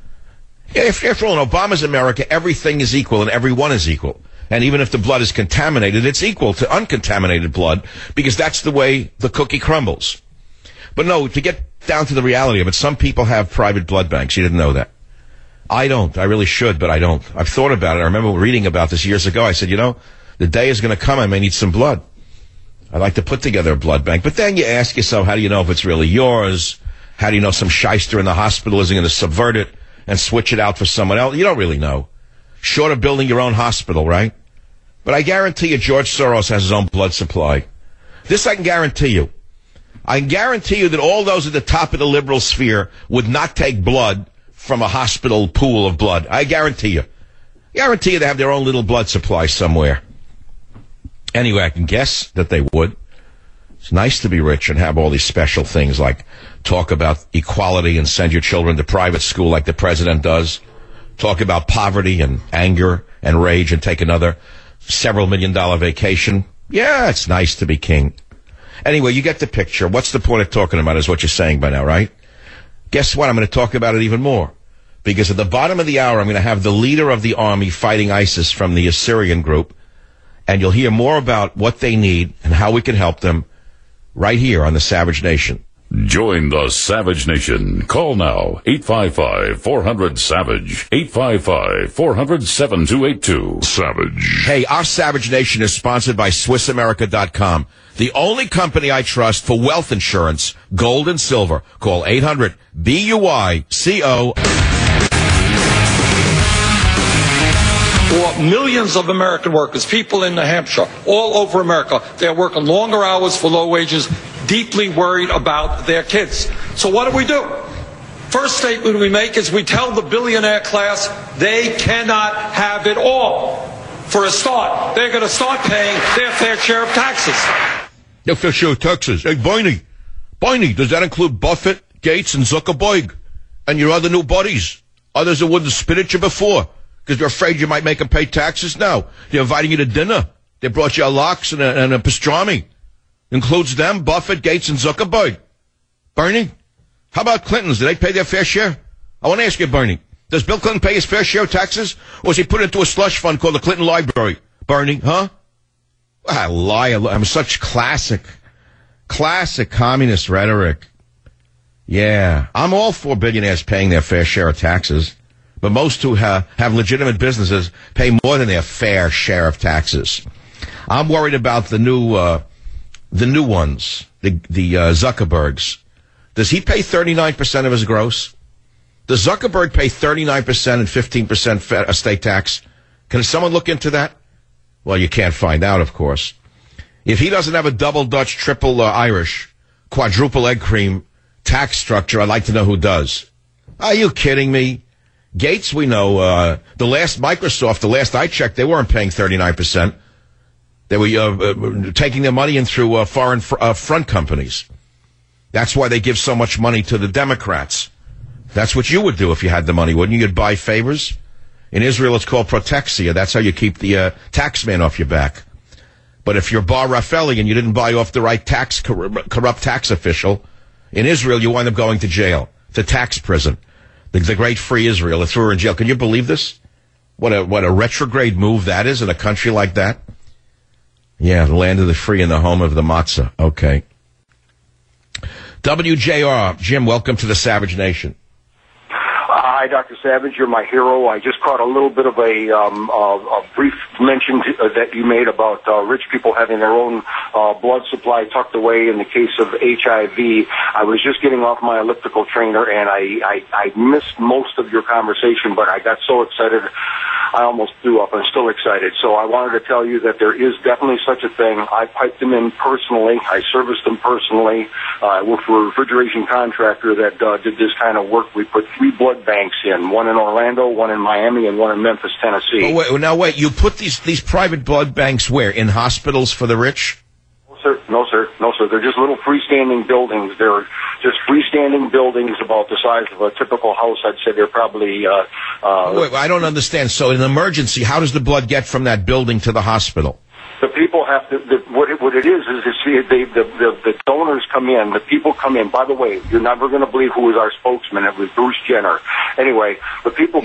If, after all, in Obama's America, everything is equal and everyone is equal. And even if the blood is contaminated, it's equal to uncontaminated blood because that's the way the cookie crumbles. But no, to get down to the reality of it, some people have private blood banks. You didn't know that. I don't. I really should, but I don't. I've thought about it. I remember reading about this years ago. I said, you know, the day is going to come. I may need some blood. I'd like to put together a blood bank. But then you ask yourself, how do you know if it's really yours? How do you know some shyster in the hospital isn't going to subvert it and switch it out for someone else? You don't really know. Short of building your own hospital, right? But I guarantee you George Soros has his own blood supply. This I can guarantee you. I can guarantee you that all those at the top of the liberal sphere would not take blood from a hospital pool of blood. I guarantee you. I guarantee you they have their own little blood supply somewhere. Anyway, I can guess that they would. It's nice to be rich and have all these special things like talk about equality and send your children to private school like the president does. Talk about poverty and anger and rage and take another several million dollar vacation. Yeah, it's nice to be king. Anyway, you get the picture. What's the point of talking about it is what you're saying by now, right? Guess what? I'm going to talk about it even more. Because at the bottom of the hour, I'm going to have the leader of the army fighting ISIS from the Assyrian group. And you'll hear more about what they need and how we can help them right here on the Savage Nation. Join the Savage Nation. Call now, eight five five, four hundred, SAVAGE, eight five five, four hundred, seven two eight two. Savage. Hey, our Savage Nation is sponsored by Swiss America dot com, the only company I trust for wealth insurance, gold and silver. Call eight hundred B U I C O. For millions of American workers, people in New Hampshire, all over America, they're working longer hours for low wages, deeply worried about their kids. So what do we do? First statement we make is we tell the billionaire class they cannot have it all. For a start, they're going to start paying their fair share of taxes. Their fair share of taxes. Hey, Barney, Barney, does that include Buffett, Gates, and Zuckerberg? And your other new buddies? Others that wouldn't spit at you before? Because they're afraid you might make them pay taxes? No. They're inviting you to dinner. They brought you a lox and a, and a pastrami. Includes them, Buffett, Gates, and Zuckerberg. Bernie, how about Clintons? Do they pay their fair share? I want to ask you, Bernie, does Bill Clinton pay his fair share of taxes? Or is he put into a slush fund called the Clinton Library? Bernie, huh? I lie. I'm such classic, classic communist rhetoric. Yeah, I'm all for billionaires paying their fair share of taxes. But most who ha- have legitimate businesses pay more than their fair share of taxes. I'm worried about the new, uh, the new ones, the, the uh, Zuckerbergs. Does he pay thirty-nine percent of his gross? Does Zuckerberg pay thirty-nine percent and fifteen percent estate tax? Can someone look into that? Well, you can't find out, of course. If he doesn't have a double Dutch, triple uh, Irish, quadruple egg cream tax structure, I'd like to know who does. Are you kidding me? Gates, we know, uh, the last Microsoft, the last I checked, they weren't paying thirty-nine percent. They were uh, uh, taking their money in through uh, foreign fr- uh, front companies. That's why they give so much money to the Democrats. That's what you would do if you had the money, wouldn't you? You'd buy favors. In Israel, it's called protexia. That's how you keep the uh, tax man off your back. But if you're Bar Rafeli and you didn't buy off the right tax corrupt tax official, in Israel you wind up going to jail, to tax prison. The, the great free Israel, they threw her in jail. Can you believe this? What a what a retrograde move that is in a country like that. Yeah, the land of the free and the home of the matzah. Okay. W J R, Jim, welcome to the Savage Nation. Hi, Doctor Savage. You're my hero. I just caught a little bit of a, um, uh, a brief mention to, uh, that you made about uh, rich people having their own uh, blood supply tucked away in the case of H I V. I was just getting off my elliptical trainer, and I, I, I missed most of your conversation, but I got so excited I almost threw up. I'm still excited. So I wanted to tell you that there is definitely such a thing. I piped them in personally. I serviced them personally. Uh, I worked for a refrigeration contractor that uh, did this kind of work. We put three blood banks in, one in Orlando, one in Miami, and one in Memphis, Tennessee. Oh, wait, now, wait, you put these, these private blood banks where? In hospitals for the rich? No, sir. No, sir. No, sir. They're just little freestanding buildings. They're just freestanding buildings about the size of a typical house. I'd say they're probably... Uh, uh, wait, I don't understand. So in an emergency, how does the blood get from that building to the hospital? The people have to, the, what, it, what it is, is it's, they, the, the, the donors come in, the people come in. By the way, you're never going to believe who was our spokesman. It was Bruce Jenner. Anyway, the people...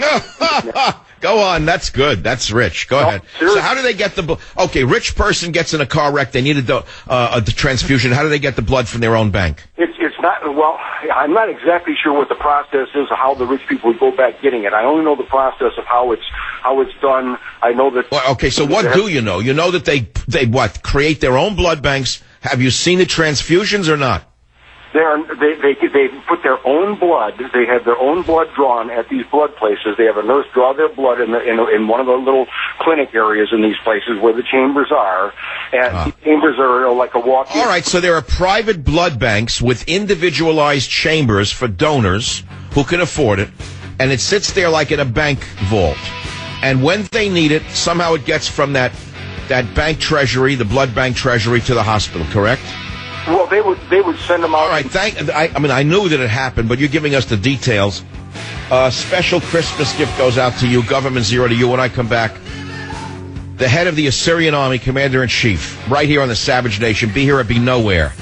Go on, that's good. That's rich. Go no, ahead. Seriously? So how do they get the blood? Okay, rich person gets in a car wreck. They need a, do- uh, a transfusion. How do they get the blood from their own bank? It's, it's not, well, I'm not exactly sure what the process is or how the rich people would go back getting it. I only know the process of how it's, how it's done. I know that... Well, okay, so what do you know? You know that they, they what, create their own blood banks. Have you seen the transfusions or not? They, are, they they they put their own blood. They have their own blood drawn at these blood places. They have a nurse draw their blood in the, in, in one of the little clinic areas in these places where the chambers are. And ah. these chambers are like a walk-in. All right, so there are private blood banks with individualized chambers for donors who can afford it, and it sits there like in a bank vault. And when they need it, somehow it gets from that that bank treasury, the blood bank treasury, to the hospital. Correct? Well, they would they would send them out. All right, thank. I, I mean, I knew that it happened, but you're giving us the details. Uh, special Christmas gift goes out to you, Government Zero to you. When I come back, the head of the Assyrian Army, Commander in Chief, right here on the Savage Nation. Be here or be nowhere.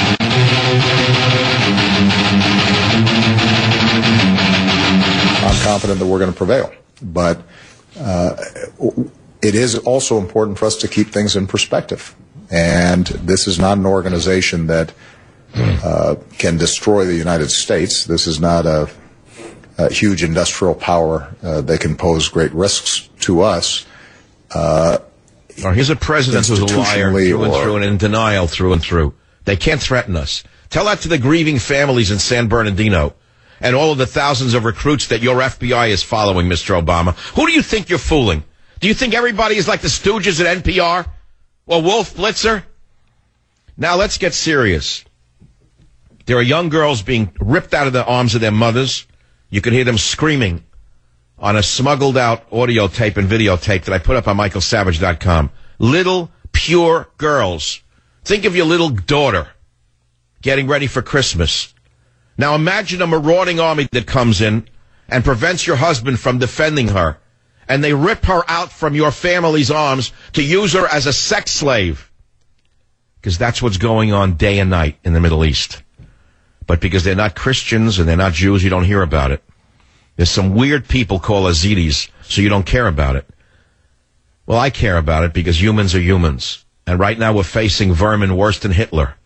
I'm confident that we're going to prevail, but uh, it is also important for us to keep things in perspective. And this is not an organization that uh, can destroy the United States. This is not a, a huge industrial power uh, that can pose great risks to us. Uh, or here's a president who's a liar through and through and in denial through and through. They can't threaten us. Tell that to the grieving families in San Bernardino and all of the thousands of recruits that your F B I is following, Mister Obama. Who do you think you're fooling? Do you think everybody is like the Stooges at N P R? Well, Wolf Blitzer? Now let's get serious. There are young girls being ripped out of the arms of their mothers. You can hear them screaming on a smuggled out audio tape and videotape that I put up on michael savage dot com. Little, pure girls. Think of your little daughter getting ready for Christmas. Now imagine a marauding army that comes in and prevents your husband from defending her. And they rip her out from your family's arms to use her as a sex slave. Because that's what's going on day and night in the Middle East. But because they're not Christians and they're not Jews, you don't hear about it. There's some weird people called Yazidis, so you don't care about it. Well, I care about it because humans are humans. And right now we're facing vermin worse than Hitler.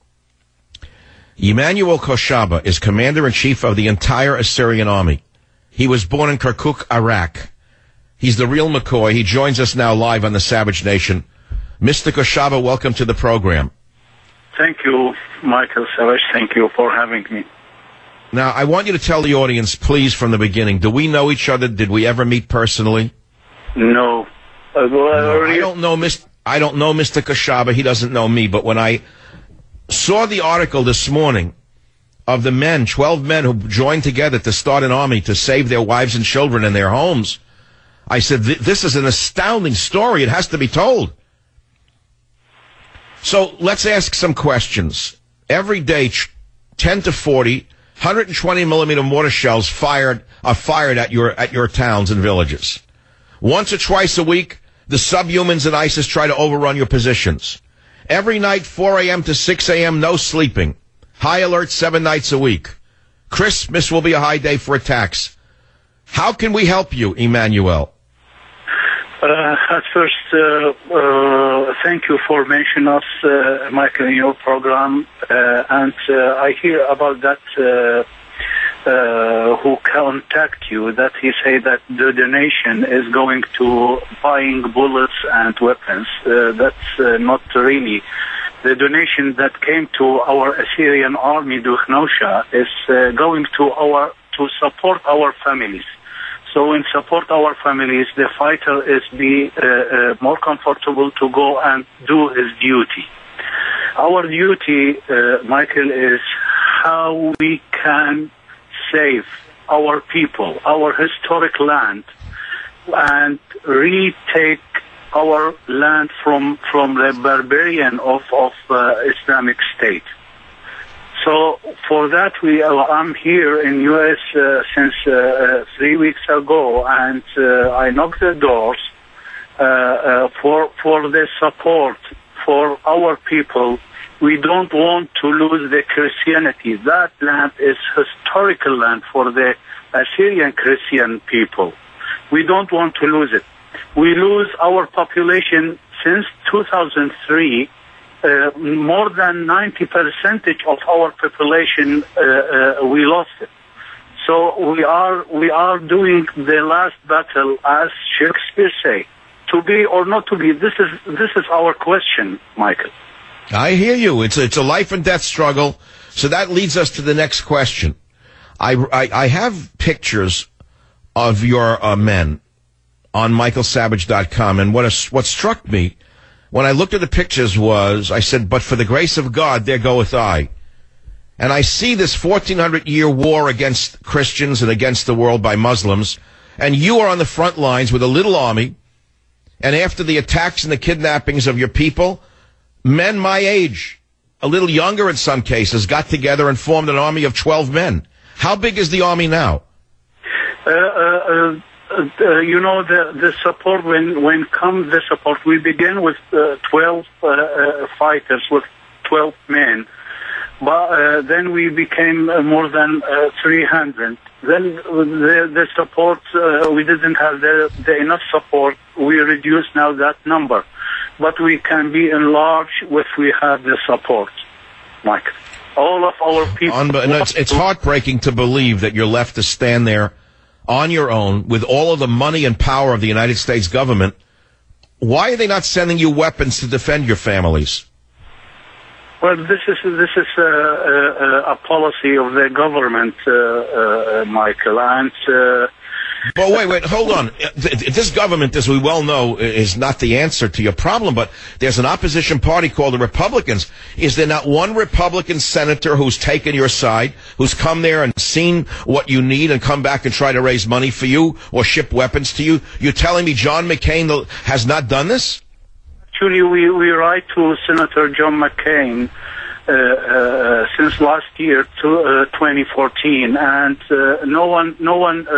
Emmanuel Koshaba is commander-in-chief of the entire Assyrian army. He was born in Kirkuk, Iraq. He's the real McCoy. He joins us now live on the Savage Nation. Mister Koshaba, welcome to the program. Thank you, Michael Savage. Thank you for having me. Now, I want you to tell the audience, please, from the beginning, do we know each other? Did we ever meet personally? No. Uh, well, no I don't know Mister I don't know Mister Koshaba. He doesn't know me. But when I saw the article this morning of the men, twelve men who joined together to start an army to save their wives and children and their homes, I said, this is an astounding story. It has to be told. So let's ask some questions. Every day, ten to forty, one hundred twenty millimeter mortar shells fired are fired at your at your towns and villages. Once or twice a week, the subhumans in ISIS try to overrun your positions. Every night, four a.m. to six a.m., no sleeping. High alert seven nights a week. Christmas will be a high day for attacks. How can we help you, Emmanuel? Uh, at first, uh, uh, thank you for mentioning us, uh, Michael, in your program. Uh, and uh, I hear about that uh, uh, who contact you, that he say that the donation is going to buying bullets and weapons. Uh, that's uh, not really. The donation that came to our Assyrian army, Dukhnosha, is uh, going to our to support our families. So in support our families, the fighter is be uh, uh, more comfortable to go and do his duty. Our duty, uh, Michael, is how we can save our people, our historic land, and retake our land from from the barbarian of of uh, Islamic State. So for that, we uh, I'm here in U S uh, since uh, three weeks ago, and uh, I knocked the doors uh, uh, for for the support for our people. We don't want to lose the Christianity. That land is historical land for the Assyrian Christian people. We don't want to lose it. We lose our population since two thousand three. Uh, more than ninety percent of our population, uh, uh, we lost it. So we are we are doing the last battle, as Shakespeare say, to be or not to be. This is this is our question, Michael. I hear you. It's it's a life and death struggle. So that leads us to the next question. I I, I have pictures of your uh, men on Michael Savage dot com, and what a, what struck me when I looked at the pictures was, I said, but for the grace of God, there goeth I. And I see this fourteen hundred year war against Christians and against the world by Muslims, and you are on the front lines with a little army, and after the attacks and the kidnappings of your people, men my age, a little younger in some cases, got together and formed an army of twelve men. How big is the army now? Uh, uh, uh, uh, you know, the, the support, when, when comes the support, we begin with uh, twelve uh, uh, fighters, with twelve men. But uh, then we became uh, more than uh, three hundred. Then the, the support, uh, we didn't have the, the enough support. We reduced now that number. But we can be enlarged if we have the support, Mike. All of our people... On, no, it's, it's heartbreaking to believe that you're left to stand there on your own with all of the money and power of the United States government. Why are they not sending you weapons to defend your families? Well, this is this is a, a, a policy of the government, uh, uh, Michael, and... Uh, But wait, wait, hold on. This government, as we well know, is not the answer to your problem, but there's an opposition party called the Republicans. Is there not one Republican senator who's taken your side, who's come there and seen what you need and come back and try to raise money for you or ship weapons to you? You're telling me John McCain has not done this? Actually, we, we write to Senator John McCain Uh, uh, since last year, to uh, twenty fourteen, and uh, no one, no one uh, uh,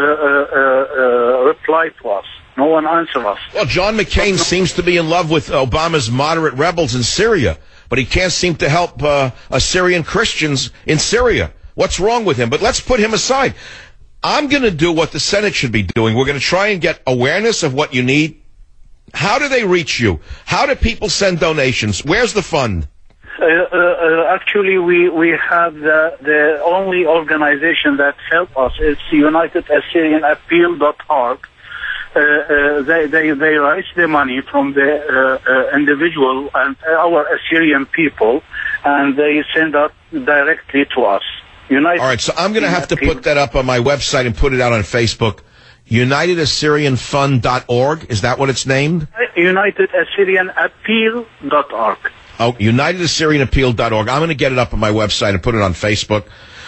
uh, replied to us. No one answered us. Well, John McCain seems to be in love with Obama's moderate rebels in Syria, but he can't seem to help uh, Assyrian Christians in Syria. What's wrong with him? But let's put him aside. I'm going to do what the Senate should be doing. We're going to try and get awareness of what you need. How do they reach you? How do people send donations? Where's the fund? Uh, uh, actually, we, we have the, the only organization that helps us. It's United Assyrian Appeal dot org. Uh, uh, they, they, they raise the money from the uh, uh, individual and our Assyrian people, and they send it directly to us. United All right, so I'm going to have to put that up on my website and put it out on Facebook. United Assyrian Fund dot org, is that what it's named? United Assyrian Appeal dot org. Oh, United Assyrian Appeal dot org. I'm going to get it up on my website and put it on Facebook.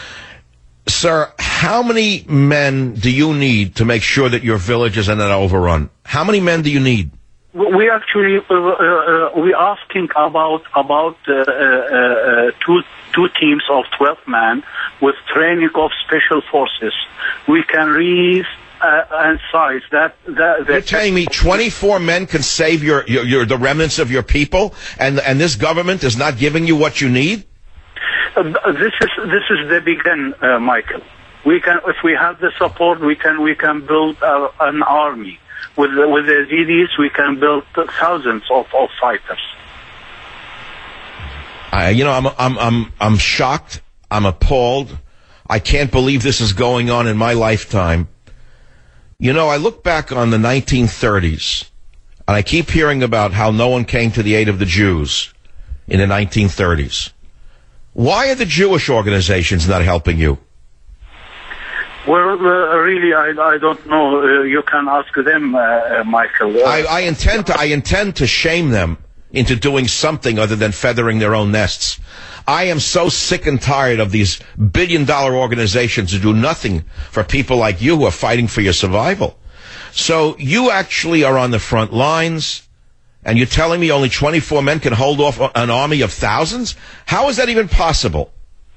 Sir, how many men do you need to make sure that your villages are not overrun? How many men do you need? We actually, uh, uh, we asking about, about uh, uh, two, two teams of twelve men with training of special forces. We can raise uh, and size. That, that, that You're telling me twenty-four men can save your, your, your the remnants of your people, and and this government is not giving you what you need? Uh, this is this is the begin, uh, Michael. We can, if we have the support, we can we can build uh, an army. With the, with the Yazidis, we can build thousands of, of fighters. I, you know, I'm I'm I'm I'm shocked. I'm appalled. I can't believe this is going on in my lifetime. You know, I look back on the nineteen thirties, and I keep hearing about how no one came to the aid of the Jews in the nineteen thirties. Why are the Jewish organizations not helping you? Well, uh, really, I, I don't know. Uh, you can ask them, uh, uh, Michael. Uh, I, I intend to I intend to shame them into doing something other than feathering their own nests. I am so sick and tired of these billion-dollar organizations who do nothing for people like you who are fighting for your survival. So you actually are on the front lines, and you're telling me only twenty-four men can hold off an army of thousands? How is that even possible?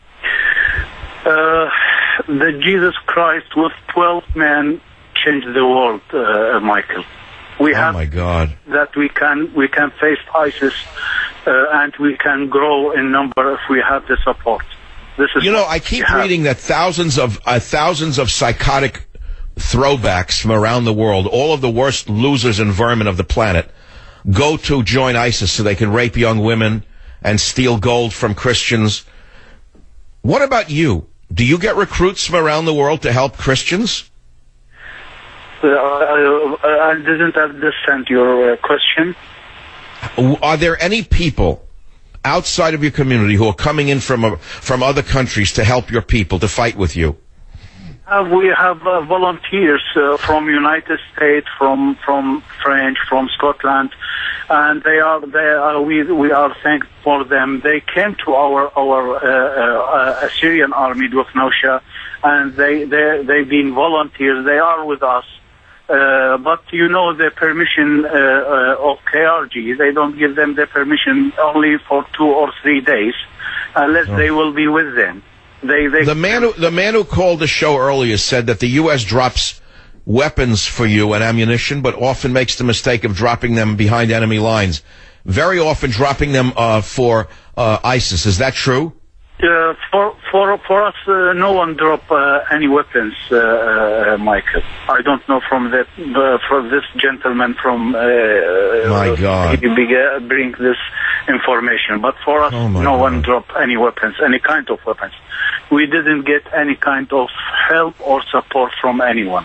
Uh, the Jesus Christ with twelve men changed the world, uh, Michael. We oh have my God! That we can we can face ISIS, uh, and we can grow in number if we have the support. This is you know I keep reading that thousands of uh, thousands of psychotic throwbacks from around the world, all of the worst losers and vermin of the planet, go to join ISIS so they can rape young women and steal gold from Christians. What about you? Do you get recruits from around the world to help Christians? Uh, I, I didn't understand your uh, question. Are there any people outside of your community who are coming in from uh, from other countries to help your people, to fight with you? Uh, we have uh, volunteers uh, from United States, from from French, from Scotland, and they are they are we we are thankful for them. They came to our our uh, uh, Assyrian army, Dwaknosha, and they they they've been volunteers. They are with us. Uh, but, you know, the permission uh, uh, of K R G, they don't give them the permission only for two or three days, unless oh. they will be with them. They, they the man who the man who called the show earlier said that the U S drops weapons for you and ammunition, but often makes the mistake of dropping them behind enemy lines. Very often dropping them uh, for uh, ISIS. Is that true? Uh, for for for us, uh, no one drop uh, any weapons, uh, uh, Michael. I don't know from that uh, from this gentleman from. Uh, My God! He began, bring this information, but for us, oh no God. one drop any weapons, any kind of weapons. We didn't get any kind of help or support from anyone.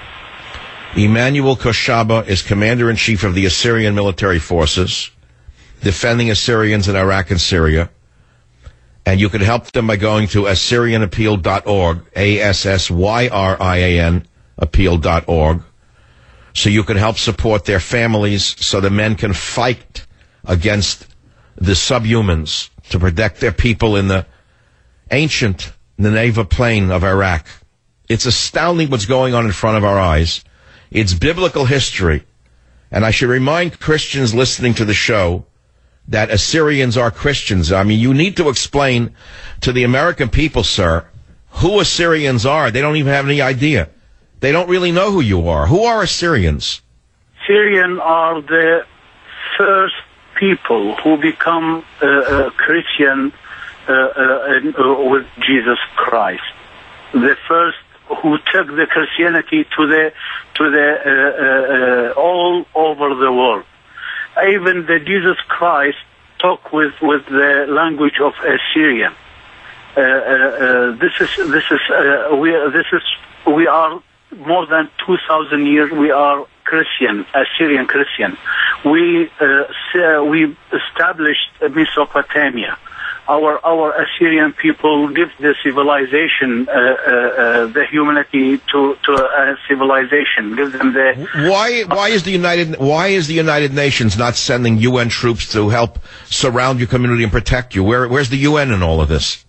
Emmanuel Koshaba is commander-in-chief of the Assyrian military forces, defending Assyrians in Iraq and Syria. And you can help them by going to Assyrian Appeal dot org, A S S Y R I A N, appeal dot org. So you can help support their families so the men can fight against the subhumans to protect their people in the ancient Nineveh plain of Iraq. It's astounding what's going on in front of our eyes. It's biblical history. And I should remind Christians listening to the show that Assyrians are Christians. I mean, you need to explain to the American people, sir, who Assyrians are. They don't even have any idea. They don't really know who you are. Who are Assyrians? Syrians are the first people who become uh, uh, Christian uh, uh, uh, with Jesus Christ. The first who took the Christianity to the to the uh, uh, uh, all over the world. Even the Jesus Christ talk with, with the language of Assyrian. Uh, uh, uh, this is this is uh, we this is we are more than two thousand years. We are Christian, Assyrian Christian. We uh, we established Mesopotamia. Our our Assyrian people give the civilization, uh, uh, uh, the humanity to to a civilization. Give them the. Why why is the United Why is the United Nations not sending U N troops to help surround your community and protect you? Where where's the U N in all of this?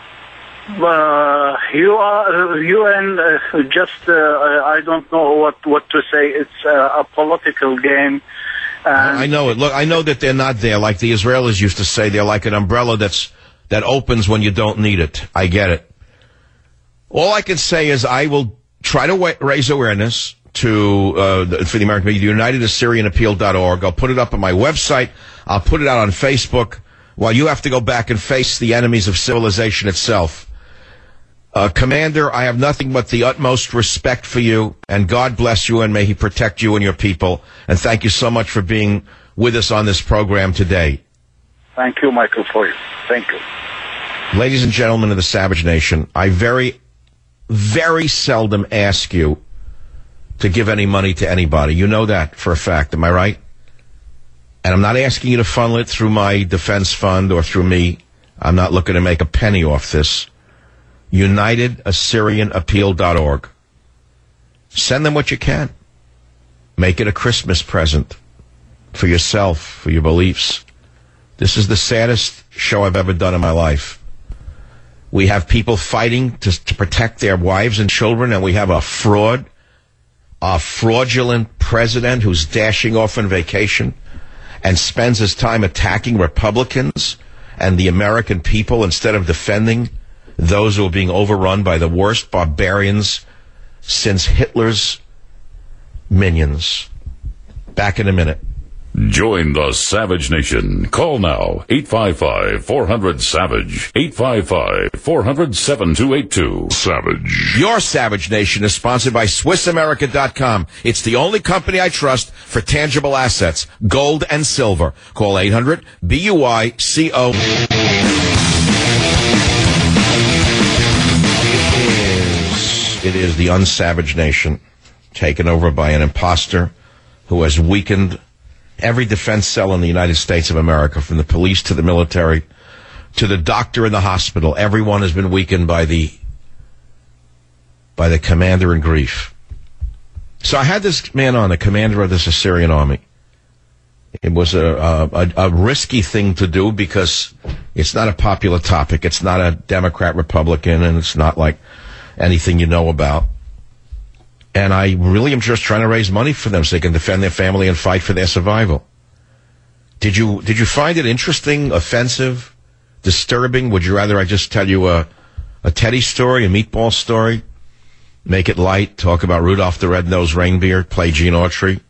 Uh, you are uh, U N. Uh, just uh, I don't know what what to say. It's uh, a political game. I know it. Look, I know that they're not there. Like the Israelis used to say, they're like an umbrella that's that opens when you don't need it. I get it. All I can say is I will try to wa- raise awareness to uh, the, for the American Media, United Assyrian Appeal dot org. I'll put it up on my website. I'll put it out on Facebook while you have to go back and face the enemies of civilization itself. Uh, Commander, I have nothing but the utmost respect for you, and God bless you, and may he protect you and your people. And thank you so much for being with us on this program today. Thank you, Michael, for you. Thank you. Ladies and gentlemen of the Savage Nation, I very, very seldom ask you to give any money to anybody. You know that for a fact. Am I right? And I'm not asking you to funnel it through my defense fund or through me. I'm not looking to make a penny off this. United Assyrian Appeal dot org. Send them what you can. Make it a Christmas present for yourself, for your beliefs. This is the saddest show I've ever done in my life. We have people fighting to, to protect their wives and children, and we have a fraud, a fraudulent president who's dashing off on vacation and spends his time attacking Republicans and the American people instead of defending those who are being overrun by the worst barbarians since Hitler's minions. Back in a minute. Join the Savage Nation. Call now, eight five five, four hundred, SAVAGE, eight five five, four hundred, seven two eight two. Savage. Your Savage Nation is sponsored by Swiss America dot com. It's the only company I trust for tangible assets, gold and silver. Call eight hundred, B U I C O. It is the unsavage nation taken over by an imposter who has weakened every defense cell in the United States of America, from the police to the military to the doctor in the hospital. Everyone has been weakened by the by the commander in grief. So I had this man on, the commander of this Assyrian army. It was a, a, a risky thing to do because it's not a popular topic. It's not a Democrat, Republican, and it's not like anything you know about. And I really am just trying to raise money for them so they can defend their family and fight for their survival. Did you did you find it interesting, offensive, disturbing? Would you rather I just tell you a, a Teddy story, a meatball story, make it light, talk about Rudolph the Red-Nosed Reindeer, play Gene Autry?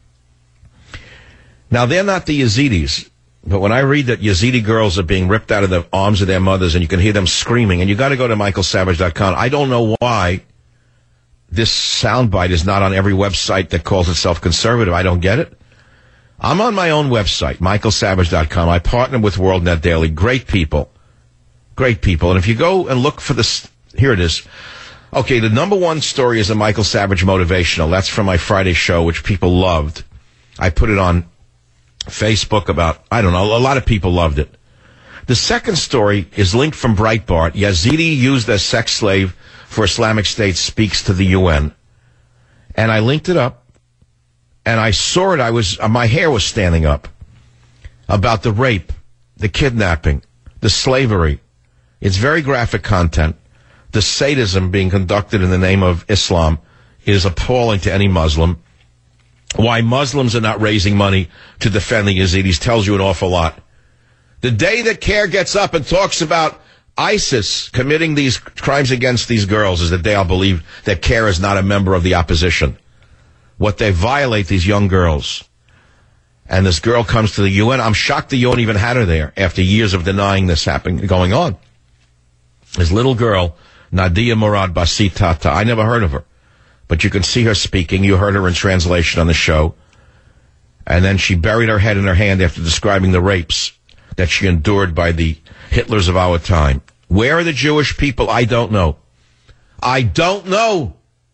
Now, they're not the Yazidis, but when I read that Yazidi girls are being ripped out of the arms of their mothers and you can hear them screaming, and you got to go to Michael Savage dot com. I don't know why this soundbite is not on every website that calls itself conservative. I don't get it. I'm on my own website, Michael Savage dot com. I partner with WorldNet Daily. Great people. Great people. And if you go and look for this, here it is. Okay, the number one story is a Michael Savage Motivational. That's from my Friday show, which people loved. I put it on Facebook about, I don't know, a lot of people loved it. The second story is linked from Breitbart. Yazidi used as sex slave for Islamic State speaks to the U N. And I linked it up, and I saw it. I was, uh, my hair was standing up about the rape, the kidnapping, the slavery. It's very graphic content. The sadism being conducted in the name of Islam is appalling to any Muslim. Why Muslims are not raising money to defend the Yazidis tells you an awful lot. The day that CARE gets up and talks about ISIS committing these crimes against these girls is the day I'll believe that CARE is not a member of the opposition. What they violate these young girls. And this girl comes to the U N. I'm shocked the U N even had her there after years of denying this happening, going on. This little girl, Nadia Murad Basit Tata, I never heard of her. But you can see her speaking. You heard her in translation on the show. And then she buried her head in her hand after describing the rapes that she endured by the Hitlers of our time. Where are the Jewish people? I don't know. I don't know.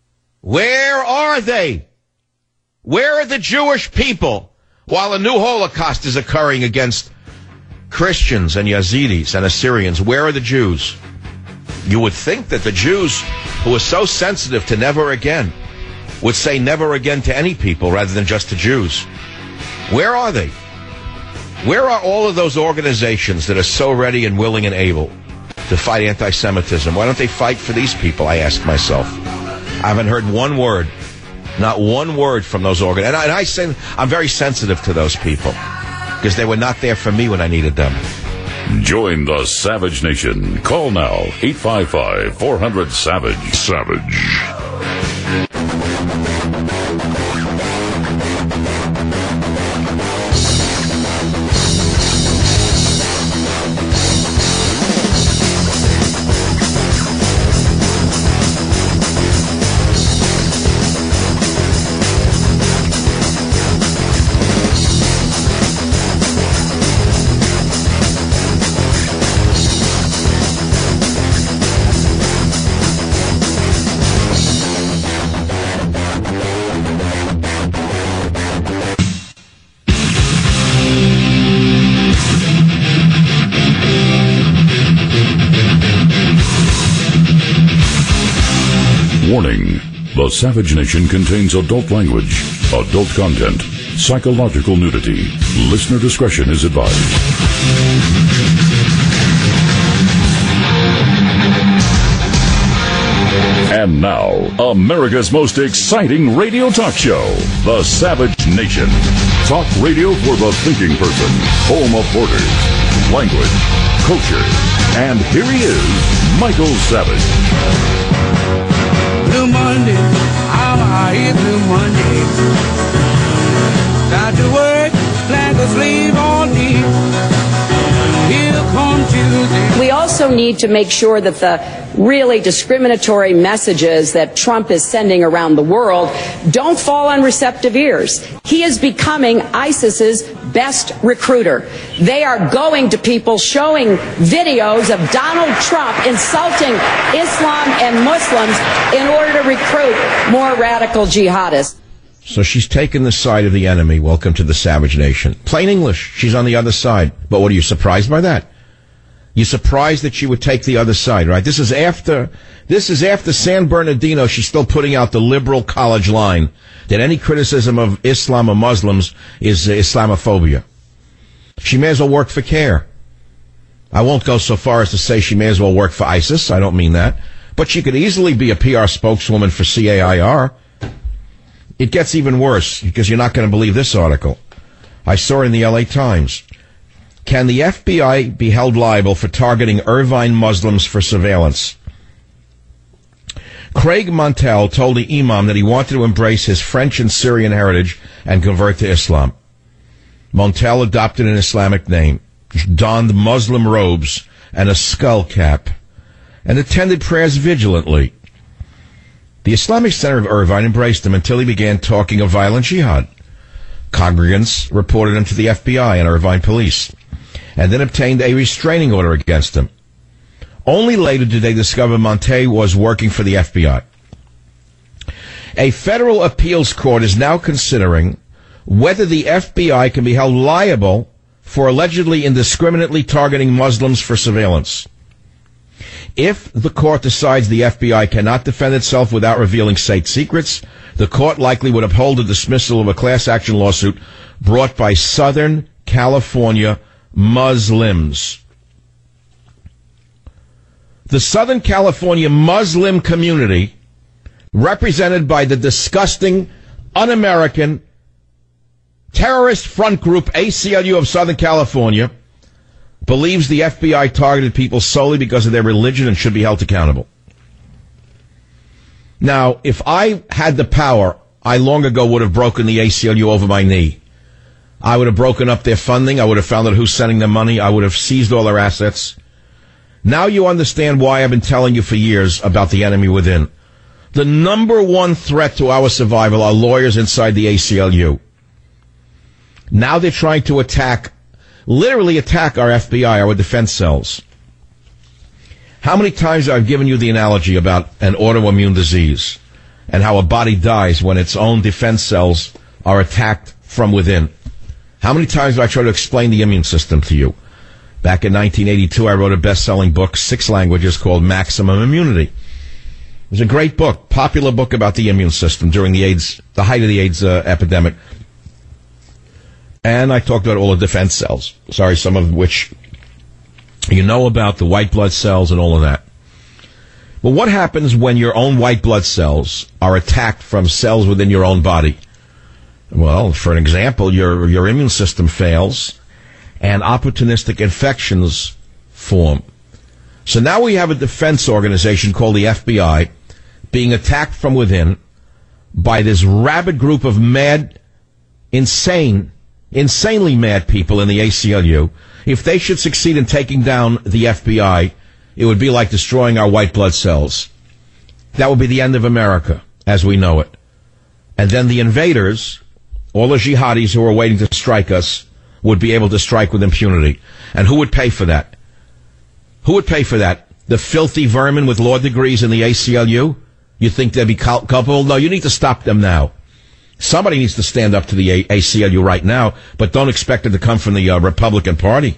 Where are they? Where are the Jewish people while a new Holocaust is occurring against Christians and Yazidis and Assyrians? Where are the Jews? You would think that the Jews, who are so sensitive to never again, would say never again to any people rather than just to Jews. Where are they? Where are all of those organizations that are so ready and willing and able to fight anti-Semitism? Why don't they fight for these people, I ask myself. I haven't heard one word, not one word from those organizations. And I, and I say I'm very sensitive to those people because they were not there for me when I needed them. Join the Savage Nation. Call now, eight five five, four hundred, SAVAGE. Savage. Warning. The Savage Nation contains adult language, adult content, psychological nudity. Listener discretion is advised. And now, America's most exciting radio talk show, The Savage Nation. Talk radio for the thinking person, home of borders, language, culture. And here he is, Michael Savage. Blue Monday, how are you, Blue Monday? Got to work like a slave all day. Here come Tuesday. We also need to make sure that the really discriminatory messages that Trump is sending around the world don't fall on receptive ears. He is becoming ISIS's best recruiter. They are going to people showing videos of Donald Trump insulting Islam and Muslims in order to recruit more radical jihadists. So she's taken the side of the enemy. Welcome to the Savage Nation. Plain English. She's on the other side. But what, are you surprised by that? You're surprised that she would take the other side, right? This is after, this is after San Bernardino. She's still putting out the liberal college line that any criticism of Islam or Muslims is uh, Islamophobia. She may as well work for CARE. I won't go so far as to say she may as well work for ISIS. I don't mean that. But she could easily be a P R spokeswoman for C A I R. It gets even worse, because you're not going to believe this article. I saw it in the L A Times. Can the F B I be held liable for targeting Irvine Muslims for surveillance? Craig Montel told the imam that he wanted to embrace his French and Syrian heritage and convert to Islam. Montel adopted an Islamic name, donned Muslim robes and a skull cap, and attended prayers vigilantly. The Islamic Center of Irvine embraced him until he began talking of violent jihad. Congregants reported him to the F B I and Irvine police, and then obtained a restraining order against him. Only later did they discover Monte was working for the F B I. A federal appeals court is now considering whether the F B I can be held liable for allegedly indiscriminately targeting Muslims for surveillance. If the court decides the F B I cannot defend itself without revealing state secrets, the court likely would uphold the dismissal of a class action lawsuit brought by Southern California Muslims. The Southern California Muslim community, represented by the disgusting, un-American terrorist front group A C L U of Southern California, believes the F B I targeted people solely because of their religion and should be held accountable. Now, if I had the power, I long ago would have broken the A C L U over my knee. I would have broken up their funding. I would have found out who's sending them money. I would have seized all their assets. Now you understand why I've been telling you for years about the enemy within. The number one threat to our survival are lawyers inside the A C L U. Now they're trying to attack, literally attack our F B I, our defense cells. How many times I've given you the analogy about an autoimmune disease and how a body dies when its own defense cells are attacked from within. How many times have I tried to explain the immune system to you? Back in nineteen eighty-two, I wrote a best-selling book, six languages, called Maximum Immunity. It was a great book, popular book about the immune system during the AIDS, the height of the AIDS uh, epidemic. And I talked about all the defense cells. Sorry, some of which you know about, the white blood cells and all of that. But what happens when your own white blood cells are attacked from cells within your own body? Well, for an example, your your immune system fails and opportunistic infections form. So now we have a defense organization called the F B I being attacked from within by this rabid group of mad, insane, insanely mad people in the A C L U. If they should succeed in taking down the F B I, it would be like destroying our white blood cells. That would be the end of America as we know it. And then the invaders, all the jihadis who are waiting to strike us, would be able to strike with impunity. And who would pay for that? Who would pay for that? The filthy vermin with law degrees in the A C L U? You think they'd be culpable? No, you need to stop them now. Somebody needs to stand up to the A C L U right now, but don't expect it to come from the uh, Republican Party.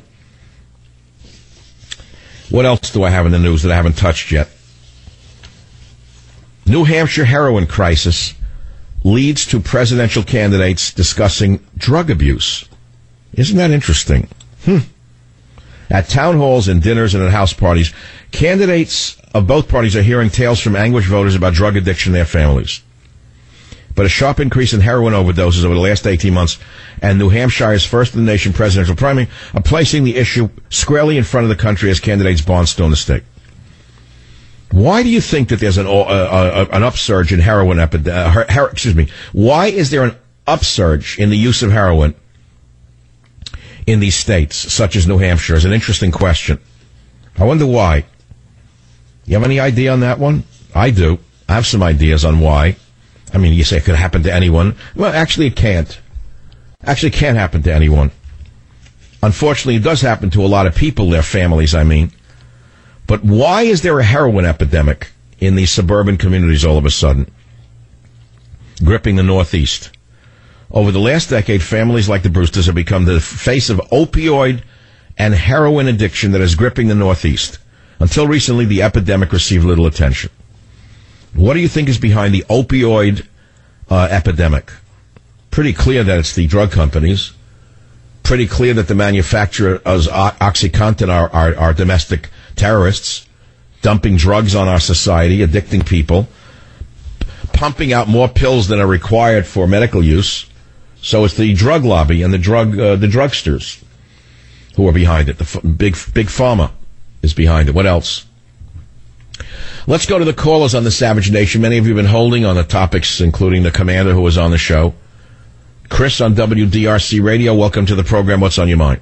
What else do I have in the news that I haven't touched yet? New Hampshire heroin crisis leads to presidential candidates discussing drug abuse. Isn't that interesting? Hmm. At town halls and dinners and at house parties, candidates of both parties are hearing tales from anguished voters about drug addiction in their families. But a sharp increase in heroin overdoses over the last eighteen months and New Hampshire's first-in-the-nation presidential primary are placing the issue squarely in front of the country as candidates barnstorm the state. Why do you think that there's an uh, uh, an upsurge in heroin epidemic? Uh, her- excuse me. Why is there an upsurge in the use of heroin in these states, such as New Hampshire? Is an interesting question. I wonder why. You have any idea on that one? I do. I have some ideas on why. I mean, you say it could happen to anyone. Well, actually, it can't. Actually, it can't happen to anyone. Unfortunately, it does happen to a lot of people, their families, I mean. But why is there a heroin epidemic in these suburban communities all of a sudden, gripping the Northeast? Over the last decade, families like the Brewsters have become the face of opioid and heroin addiction that is gripping the Northeast. Until recently, the epidemic received little attention. What do you think is behind the opioid uh, epidemic? Pretty clear that it's the drug companies. Pretty clear that the manufacturers of OxyContin are, are, are domestic terrorists, dumping drugs on our society, addicting people, pumping out more pills than are required for medical use. So it's the drug lobby and the drug uh, the drugsters who are behind it. The f- big big pharma is behind it. What else? Let's go to the callers on the Savage Nation. Many of you have been holding on the topics, including the commander who was on the show. Chris on W D R C Radio. Welcome to the program. What's on your mind?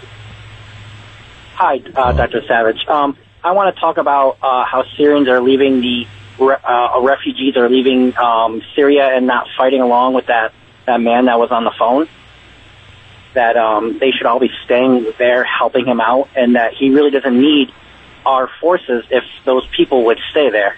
Hi, uh, Doctor Savage. Um, I want to talk about uh, how Syrians are leaving the uh, refugees are leaving um, Syria and not fighting along with that, that man that was on the phone. That um, they should all be staying there, helping him out, and that he really doesn't need our forces if those people would stay there.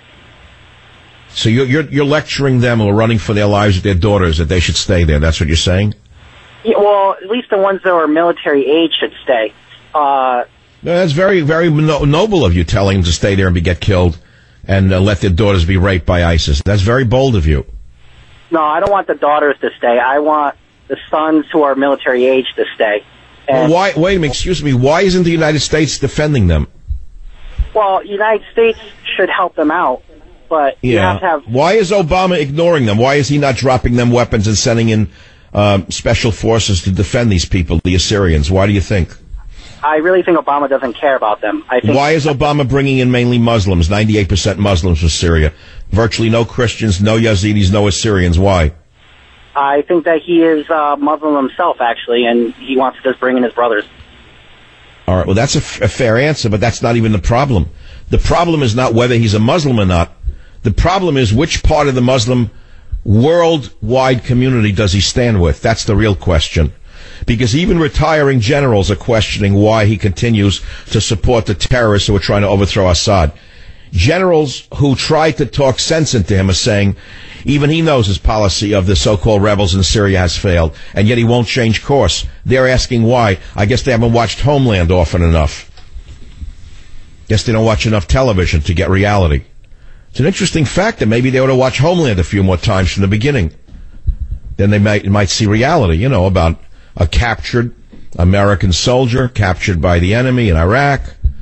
So you're, you're, you're lecturing them who are running for their lives with their daughters that they should stay there. That's what you're saying? Yeah, well, at least the ones that are military age should stay. Uh, no, that's very, very no- noble of you telling them to stay there and be, get killed and uh, let their daughters be raped by ISIS. That's very bold of you. No, I don't want the daughters to stay. I want the sons who are military age to stay. And well, why? Wait a minute, excuse me. Why isn't the United States defending them? Well, the United States should help them out, but yeah. you have to have... Why is Obama ignoring them? Why is he not dropping them weapons and sending in um, special forces to defend these people, the Assyrians? Why do you think? I really think Obama doesn't care about them. I think Why is Obama bringing in mainly Muslims, ninety-eight percent Muslims from Syria? Virtually no Christians, no Yazidis, no Assyrians. Why? I think that he is uh, Muslim himself, actually, and he wants to just bring in his brothers. All right, well, that's a, f- a fair answer, but that's not even the problem. The problem is not whether he's a Muslim or not. The problem is which part of the Muslim worldwide community does he stand with? That's the real question. Because even retiring generals are questioning why he continues to support the terrorists who are trying to overthrow Assad. Generals who tried to talk sense into him are saying even he knows his policy of the so-called rebels in Syria has failed, and yet he won't change course. They're asking why. I guess they haven't watched Homeland often enough. Guess they don't watch enough television to get reality. It's an interesting fact that maybe they ought to watch Homeland a few more times from the beginning. Then they might, might see reality, you know, about a captured American soldier captured by the enemy in Iraq,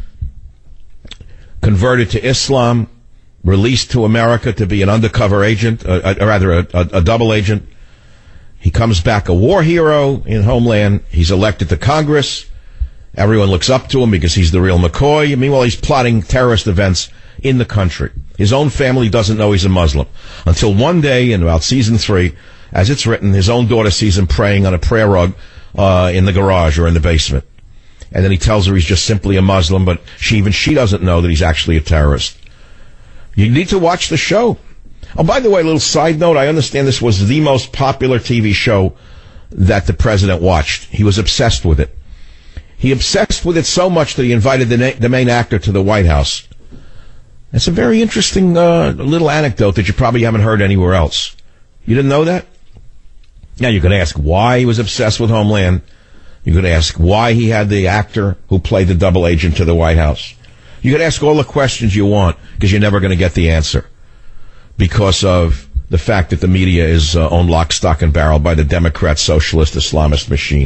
converted to Islam, released to America to be an undercover agent, uh, or rather a, a, a double agent. He comes back a war hero in Homeland. He's elected to Congress. Everyone looks up to him because he's the real McCoy. Meanwhile, he's plotting terrorist events in the country. His own family doesn't know he's a Muslim. Until one day in about season three, as it's written, his own daughter sees him praying on a prayer rug uh, in the garage or in the basement. And then he tells her he's just simply a Muslim, but she even she doesn't know that he's actually a terrorist. You need to watch the show. Oh, by the way, a little side note, I understand this was the most popular T V show that the president watched. He was obsessed with it. He obsessed with it so much that he invited the, na- the main actor to the White House. That's a very interesting uh, little anecdote that you probably haven't heard anywhere else. You didn't know that? Now, you could ask why he was obsessed with Homeland. You could ask why he had the actor who played the double agent to the White House. You could ask all the questions you want, because you're never going to get the answer. because of the fact that the media is uh, owned lock, stock, and barrel by the Democrat, socialist, Islamist machine.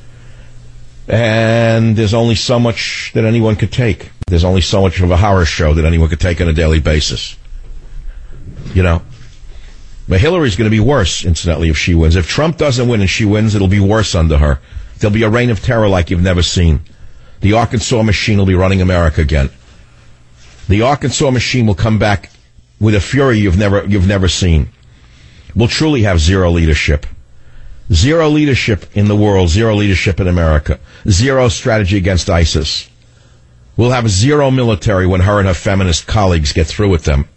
And there's only so much that anyone could take. There's only so much of a horror show that anyone could take on a daily basis. You know? But Hillary's going to be worse, incidentally, if she wins. If Trump doesn't win and she wins, it'll be worse under her. There'll be a reign of terror like you've never seen. The Arkansas machine will be running America again. The Arkansas machine will come back with a fury you've never you've never seen. We'll truly have zero leadership. Zero leadership in the world, zero leadership in America. Zero strategy against ISIS. We'll have zero military when her and her feminist colleagues get through with them.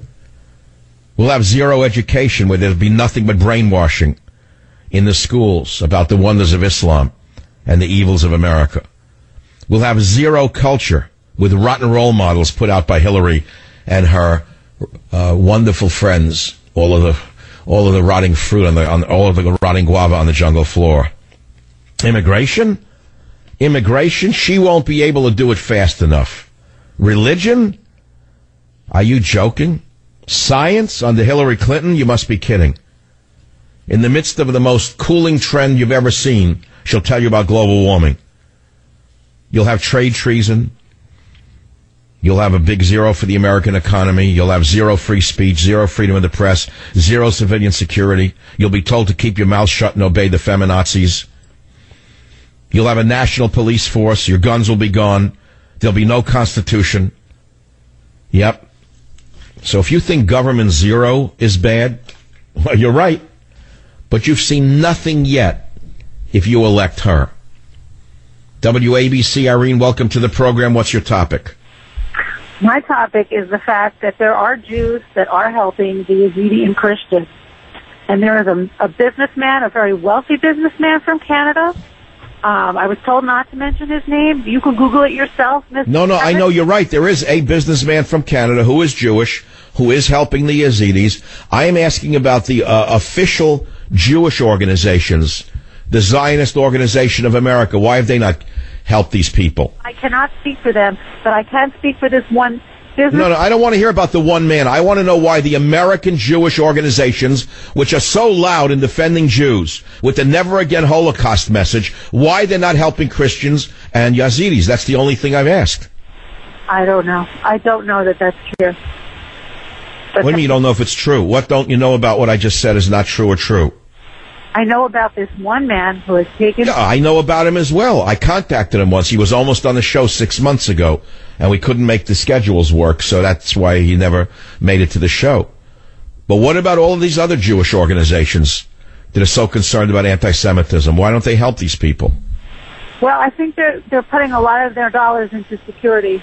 We'll have zero education where there'll be nothing but brainwashing in the schools about the wonders of Islam and the evils of America. We'll have zero culture with rotten role models put out by Hillary and her uh, wonderful friends, all of the all of the rotting fruit on the on all of the rotting guava on the jungle floor. Immigration? Immigration? She won't be able to do it fast enough. Religion? Are you joking? Science under Hillary Clinton? You must be kidding. In the midst of the most cooling trend you've ever seen, she'll tell you about global warming. You'll have trade treason. You'll have a big zero for the American economy. You'll have zero free speech, zero freedom of the press, zero civilian security. You'll be told to keep your mouth shut and obey the feminazis. You'll have a national police force. Your guns will be gone. There'll be no constitution. Yep. So if you think government zero is bad, well, you're right. But you've seen nothing yet if you elect her. W A B C, Irene, welcome to the program. What's your topic? My topic is the fact that there are Jews that are helping the Yazidi and Christians. And there is a, a businessman, a very wealthy businessman from Canada. Um, I was told not to mention his name. You can Google it yourself, Mister No, no, I know you're right. There is a businessman from Canada who is Jewish, who is helping the Yazidis. I am asking about the uh, official Jewish organizations, the Zionist Organization of America. Why have they not helped these people? I cannot speak for them, but I can speak for this one business. No, no, I don't want to hear about the one man. I want to know why the American Jewish organizations, which are so loud in defending Jews with the Never Again Holocaust message, why they're not helping Christians and Yazidis. That's the only thing I've asked. I don't know. I don't know that that's true. What do you mean you don't know if it's true? What don't you know about what I just said is not true or true? I know about this one man who has taken... Yeah, I know about him as well. I contacted him once. He was almost on the show six months ago, and we couldn't make the schedules work, so that's why he never made it to the show. But what about all of these other Jewish organizations that are so concerned about anti-Semitism? Why don't they help these people? Well, I think they're they're putting a lot of their dollars into security.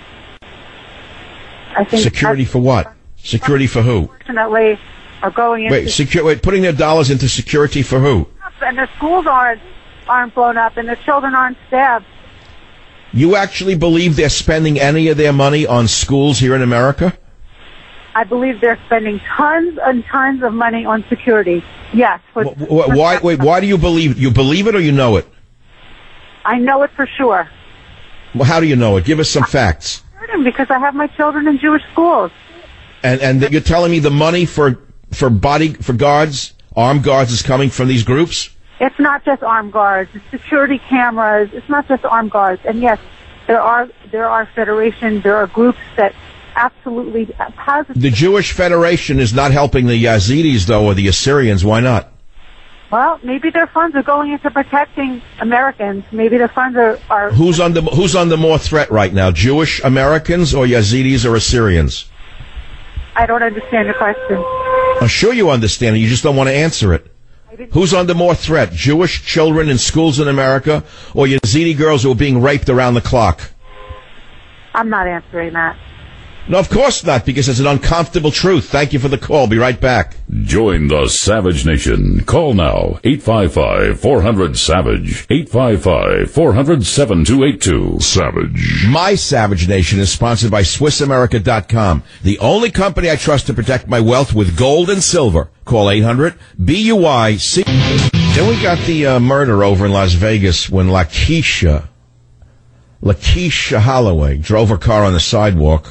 I think security for what? Security for who? Unfortunately, are going into... Wait, secu- wait, putting their dollars into security for who? And their schools aren't aren't blown up, and their children aren't stabbed. You actually believe they're spending any of their money on schools here in America? I believe they're spending tons and tons of money on security. Yes. For, wh- wh- why? Wait. Why do you believe? You believe it or you know it? I know it for sure. Well, how do you know it? Give us some facts. Because I have my children in Jewish schools. And and you're telling me the money for for body for guards, armed guards, is coming from these groups? It's not just armed guards. It's security cameras. It's not just armed guards. And yes, there are there are federations. There are groups that absolutely positively. The Jewish Federation is not helping the Yazidis, though, or the Assyrians. Why not? Well, maybe their funds are going into protecting Americans. Maybe their funds are, are... Who's under Who's under more threat right now? Jewish Americans or Yazidis or Assyrians? I don't understand the question. I'm sure you understand it. You just don't want to answer it. Who's under more threat? Jewish children in schools in America or Yazidi girls who are being raped around the clock? I'm not answering that. No, of course not, because it's an uncomfortable truth. Thank you for the call. Be right back. Join the Savage Nation. Call now. eight five five, four hundred, SAVAGE. eight five five, four hundred, seven two eight two. Savage. My Savage Nation is sponsored by Swiss America dot com, the only company I trust to protect my wealth with gold and silver. Call eight hundred B U I C. Then we got the uh, murder over in Las Vegas when Lakeisha, Lakeisha Holloway drove her car on the sidewalk.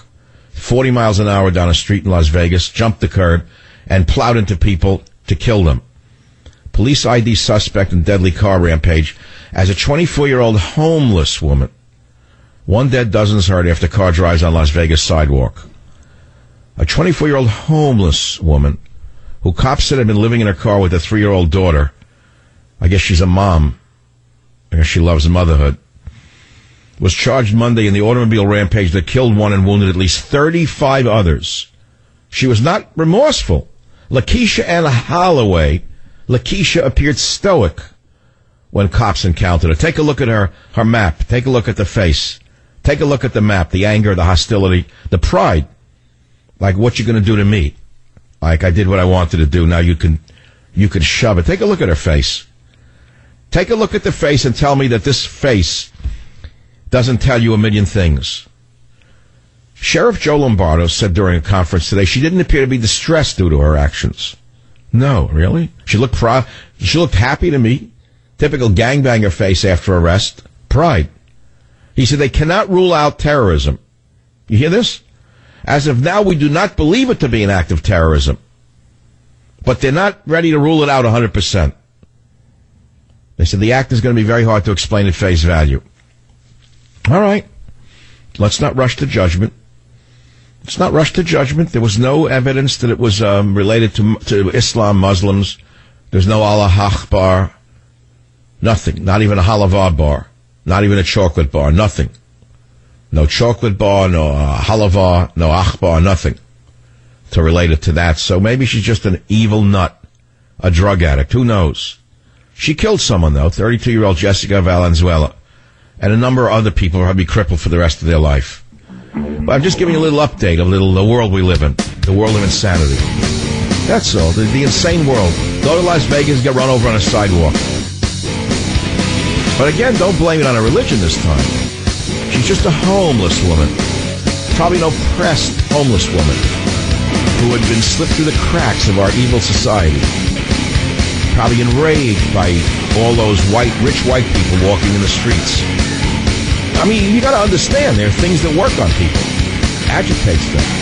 forty miles an hour down a street in Las Vegas, jumped the curb, and plowed into people to kill them. Police I D suspect in deadly car rampage as a twenty-four-year-old homeless woman. One dead, dozens hurt after car drives on Las Vegas sidewalk. A twenty-four-year-old homeless woman who cops said had been living in her car with a three-year-old daughter. I guess she's a mom. I guess she loves motherhood. Was charged Monday in the automobile rampage that killed one and wounded at least thirty-five others. She was not remorseful. Lakeisha Ann Holloway, Lakeisha appeared stoic when cops encountered her. Take a look at her, her map. Take a look at the face. Take a look at the map, the anger, the hostility, the pride. Like, what you going to do to me? Like, I did what I wanted to do. Now you can, you can shove it. Take a look at her face. Take a look at the face and tell me that this face doesn't tell you a million things. Sheriff Joe Lombardo said during a conference today she didn't appear to be distressed due to her actions. No, really? She looked proud. She looked happy to me. Typical gangbanger face after arrest. Pride. He said they cannot rule out terrorism. You hear this? As of now, we do not believe it to be an act of terrorism. But they're not ready to rule it out one hundred percent. They said the act is going to be very hard to explain at face value. All right. Let's not rush to judgment. Let's not rush to judgment. There was no evidence that it was um, related to, to Islam, Muslims. There's no Allah Akbar. Nothing. Not even a halava bar. Not even a chocolate bar. Nothing. No chocolate bar, no uh, halava, no Akbar, nothing to relate it to that. So maybe she's just an evil nut, a drug addict. Who knows? She killed someone, though, thirty-two-year-old Jessica Valenzuela. And a number of other people will probably be crippled for the rest of their life. But I'm just giving you a little update of little, the world we live in, the world of insanity. That's all, the, the insane world. Go to Las Vegas and get run over on a sidewalk. But again, don't blame it on a religion this time. She's just a homeless woman, probably an oppressed homeless woman who had been slipped through the cracks of our evil society. Probably enraged by all those white, rich white people walking in the streets. I mean, you got to understand, there are things that work on people. Agitates them.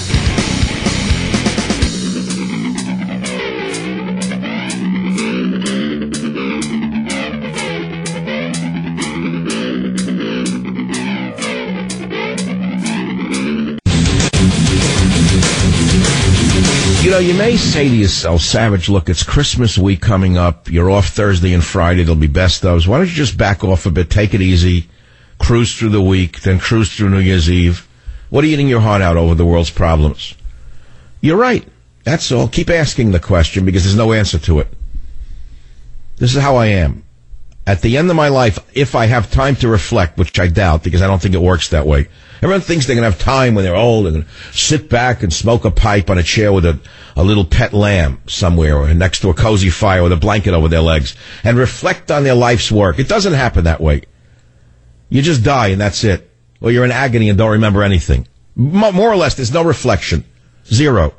You know, you may say to yourself, Savage, look, it's Christmas week coming up. You're off Thursday and Friday. There'll be best ofs. Why don't you just back off a bit, take it easy, cruise through the week, then cruise through New Year's Eve? What are you eating your heart out over the world's problems? You're right. That's all. Keep asking the question because there's no answer to it. This is how I am. At the end of my life, if I have time to reflect, which I doubt because I don't think it works that way. Everyone thinks they're going to have time when they're old. They're going to sit back and smoke a pipe on a chair with a, a little pet lamb somewhere or next to a cozy fire with a blanket over their legs and reflect on their life's work. It doesn't happen that way. You just die and that's it. Or you're in agony and don't remember anything. More or less, there's no reflection. Zero.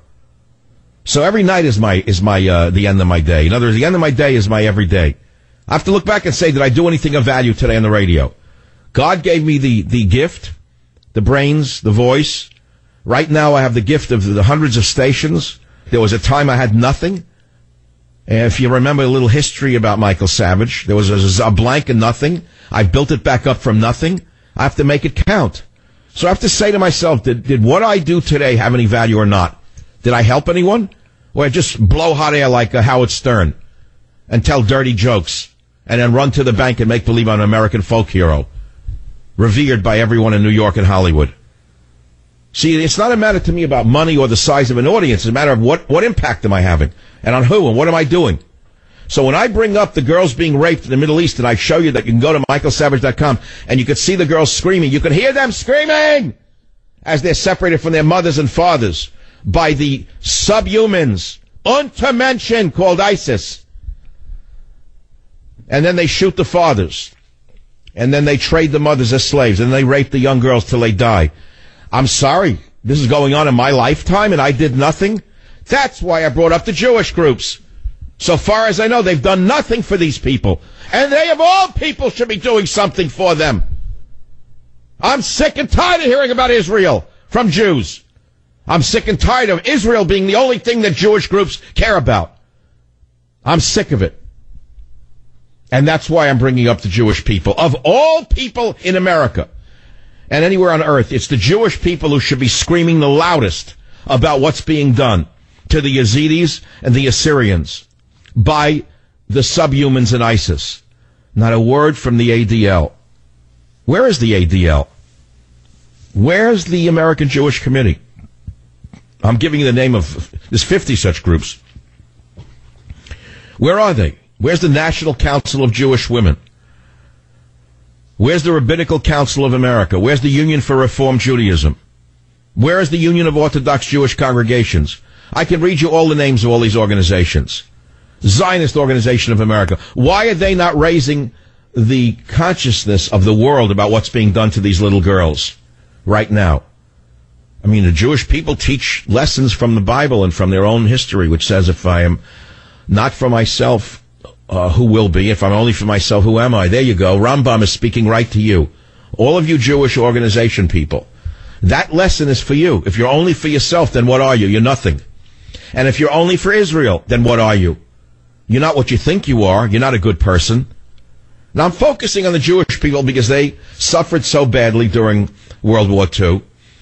So every night is my, is my, uh, the end of my day. In other words, the end of my day is my every day. I have to look back and say, did I do anything of value today on the radio? God gave me the, the gift, the brains, the voice. Right now I have the gift of the hundreds of stations. There was a time I had nothing. And if you remember a little history about Michael Savage, there was a, a blank and nothing. I built it back up from nothing. I have to make it count. So I have to say to myself, did, did what I do today have any value or not? Did I help anyone? Or I just blow hot air like uh, Howard Stern and tell dirty jokes? And then run to the bank and make believe I'm an American folk hero, revered by everyone in New York and Hollywood. See, it's not a matter to me about money or the size of an audience. It's a matter of what, what impact am I having and on who and what am I doing. So when I bring up the girls being raped in the Middle East and I show you that you can go to michael savage dot com and you can see the girls screaming, you can hear them screaming as they're separated from their mothers and fathers by the subhumans, Untermenschen, called ISIS. And then they shoot the fathers. And then they trade the mothers as slaves. And they rape the young girls till they die. I'm sorry. This is going on in my lifetime and I did nothing. That's why I brought up the Jewish groups. So far as I know, they've done nothing for these people. And they of all people should be doing something for them. I'm sick and tired of hearing about Israel from Jews. I'm sick and tired of Israel being the only thing that Jewish groups care about. I'm sick of it. And that's why I'm bringing up the Jewish people. Of all people in America and anywhere on earth, it's the Jewish people who should be screaming the loudest about what's being done to the Yazidis and the Assyrians by the subhumans in ISIS. Not a word from the A D L. Where is the A D L? Where's the American Jewish Committee? I'm giving you the name of, there's fifty such groups. Where are they? Where's the National Council of Jewish Women? Where's the Rabbinical Council of America? Where's the Union for Reform Judaism? Where is the Union of Orthodox Jewish Congregations? I can read you all the names of all these organizations. Zionist Organization of America. Why are they not raising the consciousness of the world about what's being done to these little girls right now? I mean, the Jewish people teach lessons from the Bible and from their own history, which says, if I am not for myself, uh, who will be? If I'm only for myself, who am I? There you go. Rambam is speaking right to you. All of you Jewish organization people. That lesson is for you. If you're only for yourself, then what are you? You're nothing. And if you're only for Israel, then what are you? You're not what you think you are. You're not a good person. Now, I'm focusing on the Jewish people because they suffered so badly during World War Two.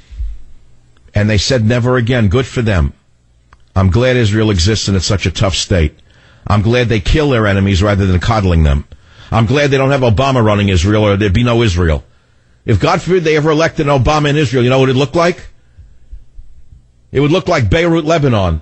And they said never again. Good for them. I'm glad Israel exists in such a tough state. I'm glad they kill their enemies rather than coddling them. I'm glad they don't have Obama running Israel, or there'd be no Israel. If, God forbid, they ever elected Obama in Israel, you know what it'd look like? It would look like Beirut, Lebanon.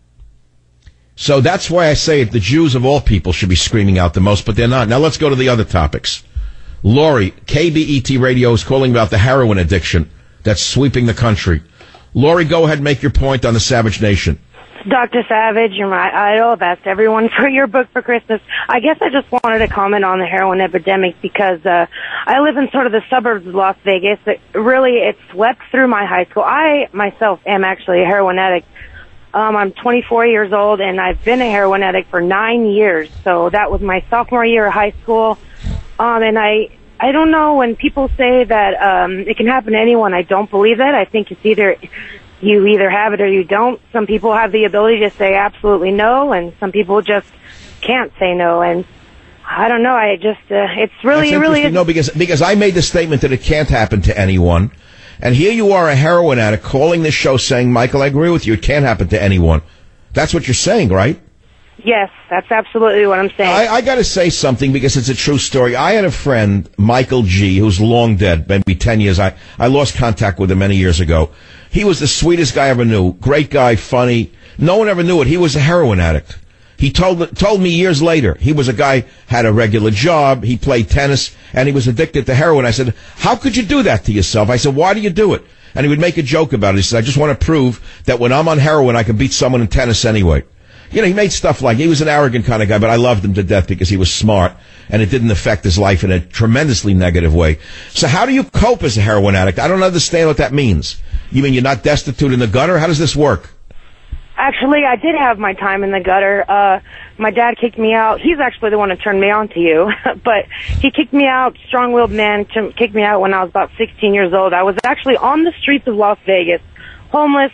So that's why I say it. The Jews of all people should be screaming out the most, but they're not. Now let's go to the other topics. Lori, K B E T Radio, is calling about the heroin addiction that's sweeping the country. Lori, go ahead and make your point on the Savage Nation. Doctor Savage, you're my idol. I've asked everyone for your book for Christmas. I guess I just wanted to comment on the heroin epidemic because uh, I live in sort of the suburbs of Las Vegas. It really, it swept through my high school. I myself am actually a heroin addict. Um, I'm twenty-four years old, and I've been a heroin addict for nine years. So that was my sophomore year of high school. Um, and I, I don't know, when people say that um, it can happen to anyone, I don't believe that. I think it's either... You either have it or you don't. Some people have the ability to say absolutely no, and some people just can't say no. And I don't know. I just, uh, it's really, That's really... No, because, because I made the statement that it can't happen to anyone. And here you are, a heroin addict, calling this show saying, Michael, I agree with you. It can't happen to anyone. That's what you're saying, right? Yes, that's absolutely what I'm saying. I, I got to say something because it's a true story. I had a friend, Michael G., who's long dead, maybe ten years. I, I lost contact with him many years ago. He was the sweetest guy I ever knew. Great guy, funny. No one ever knew it. He was a heroin addict. He told told me years later. He was a guy, had a regular job. He played tennis, and he was addicted to heroin. I said, how could you do that to yourself? I said, why do you do it? And he would make a joke about it. He said, I just want to prove that when I'm on heroin, I can beat someone in tennis anyway. You know, he made stuff like, he was an arrogant kind of guy, but I loved him to death because he was smart, and it didn't affect his life in a tremendously negative way. So how do you cope as a heroin addict? I don't understand what that means. You mean you're not destitute in the gutter? How does this work? Actually, I did have my time in the gutter. Uh, my dad kicked me out. He's actually the one who turned me on to you. But he kicked me out, strong-willed man, t- kicked me out when I was about sixteen years old. I was actually on the streets of Las Vegas, homeless,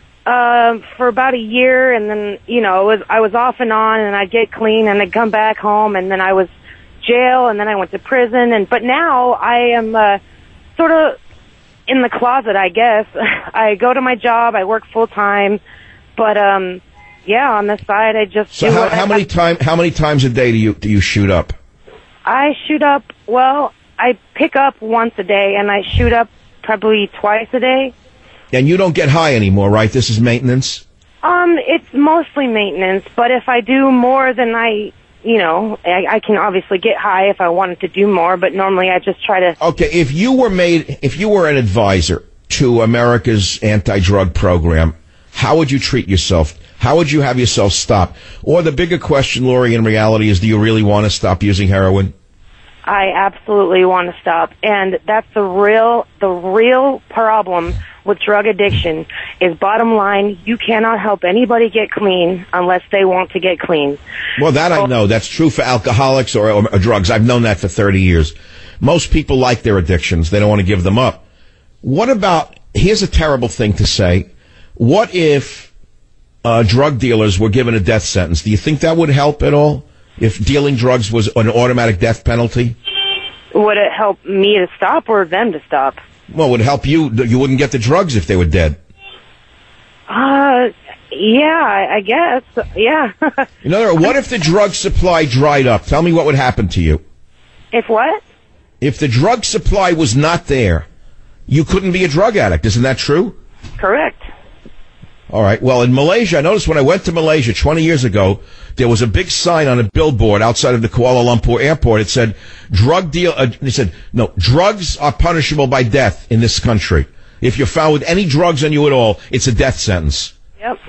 uh, for about a year. And then, you know, it was, I was off and on, and I'd get clean, and I'd come back home, and then I was jail, and then I went to prison. And But now I am uh, sort of in the closet, I guess. I go to my job, I work full time, but um, yeah, on the side, I just. So do how, what how I many have. time how many times a day do you do you shoot up? I shoot up. Well, I pick up once a day, and I shoot up probably twice a day. And you don't get high anymore, right? This is maintenance. Um, it's mostly maintenance, but if I do more than I. You know, I, I can obviously get high if I wanted to do more, but normally I just try to... Okay, if you were made, if you were an advisor to America's anti-drug program, how would you treat yourself? How would you have yourself stop? Or the bigger question, Lori, in reality, is do you really want to stop using heroin? I absolutely want to stop. And that's the real, the real problem with drug addiction is, bottom line, you cannot help anybody get clean unless they want to get clean. Well, that I know. That's true for alcoholics or, or, or drugs. I've known that for thirty years. Most people like their addictions. They don't want to give them up. What about, here's a terrible thing to say, What if uh, drug dealers were given a death sentence? Do you think that would help at all? If dealing drugs was an automatic death penalty? Would it help me to stop or them to stop? Well, it would help you. You wouldn't get the drugs if they were dead. Uh, yeah, I, I guess. Yeah. In other words, what if the drug supply dried up? Tell me what would happen to you. If what? If the drug supply was not there, you couldn't be a drug addict. Isn't that true? Correct. All right. Well, in Malaysia, I noticed when I went to Malaysia twenty years ago, there was a big sign on a billboard outside of the Kuala Lumpur airport. It said, drug deal, uh, it said, no, drugs are punishable by death in this country. If you're found with any drugs on you at all, it's a death sentence. Yep.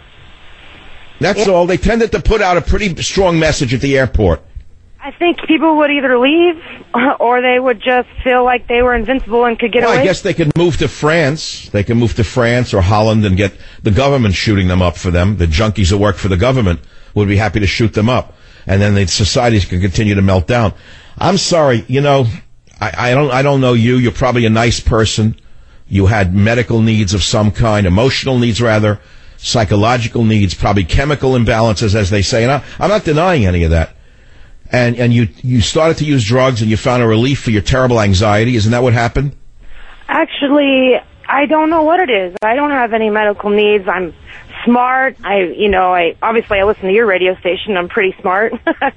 That's yep. all. They tended to put out a pretty strong message at the airport. I think people would either leave or they would just feel like they were invincible and could get well, away. I guess they could move to France. They can move to France or Holland and get the government shooting them up for them. The junkies that work for the government would be happy to shoot them up. And then the societies can continue to melt down. I'm sorry, you know, I, I don't I don't know you. You're probably a nice person. You had medical needs of some kind, emotional needs rather, psychological needs, probably chemical imbalances, as they say. And I, I'm not denying any of that. And and you you started to use drugs and you found a relief for your terrible anxiety. Isn't that what happened? Actually, I don't know what it is. I don't have any medical needs. I'm smart. I, you know, I obviously I listen to your radio station. I'm pretty smart.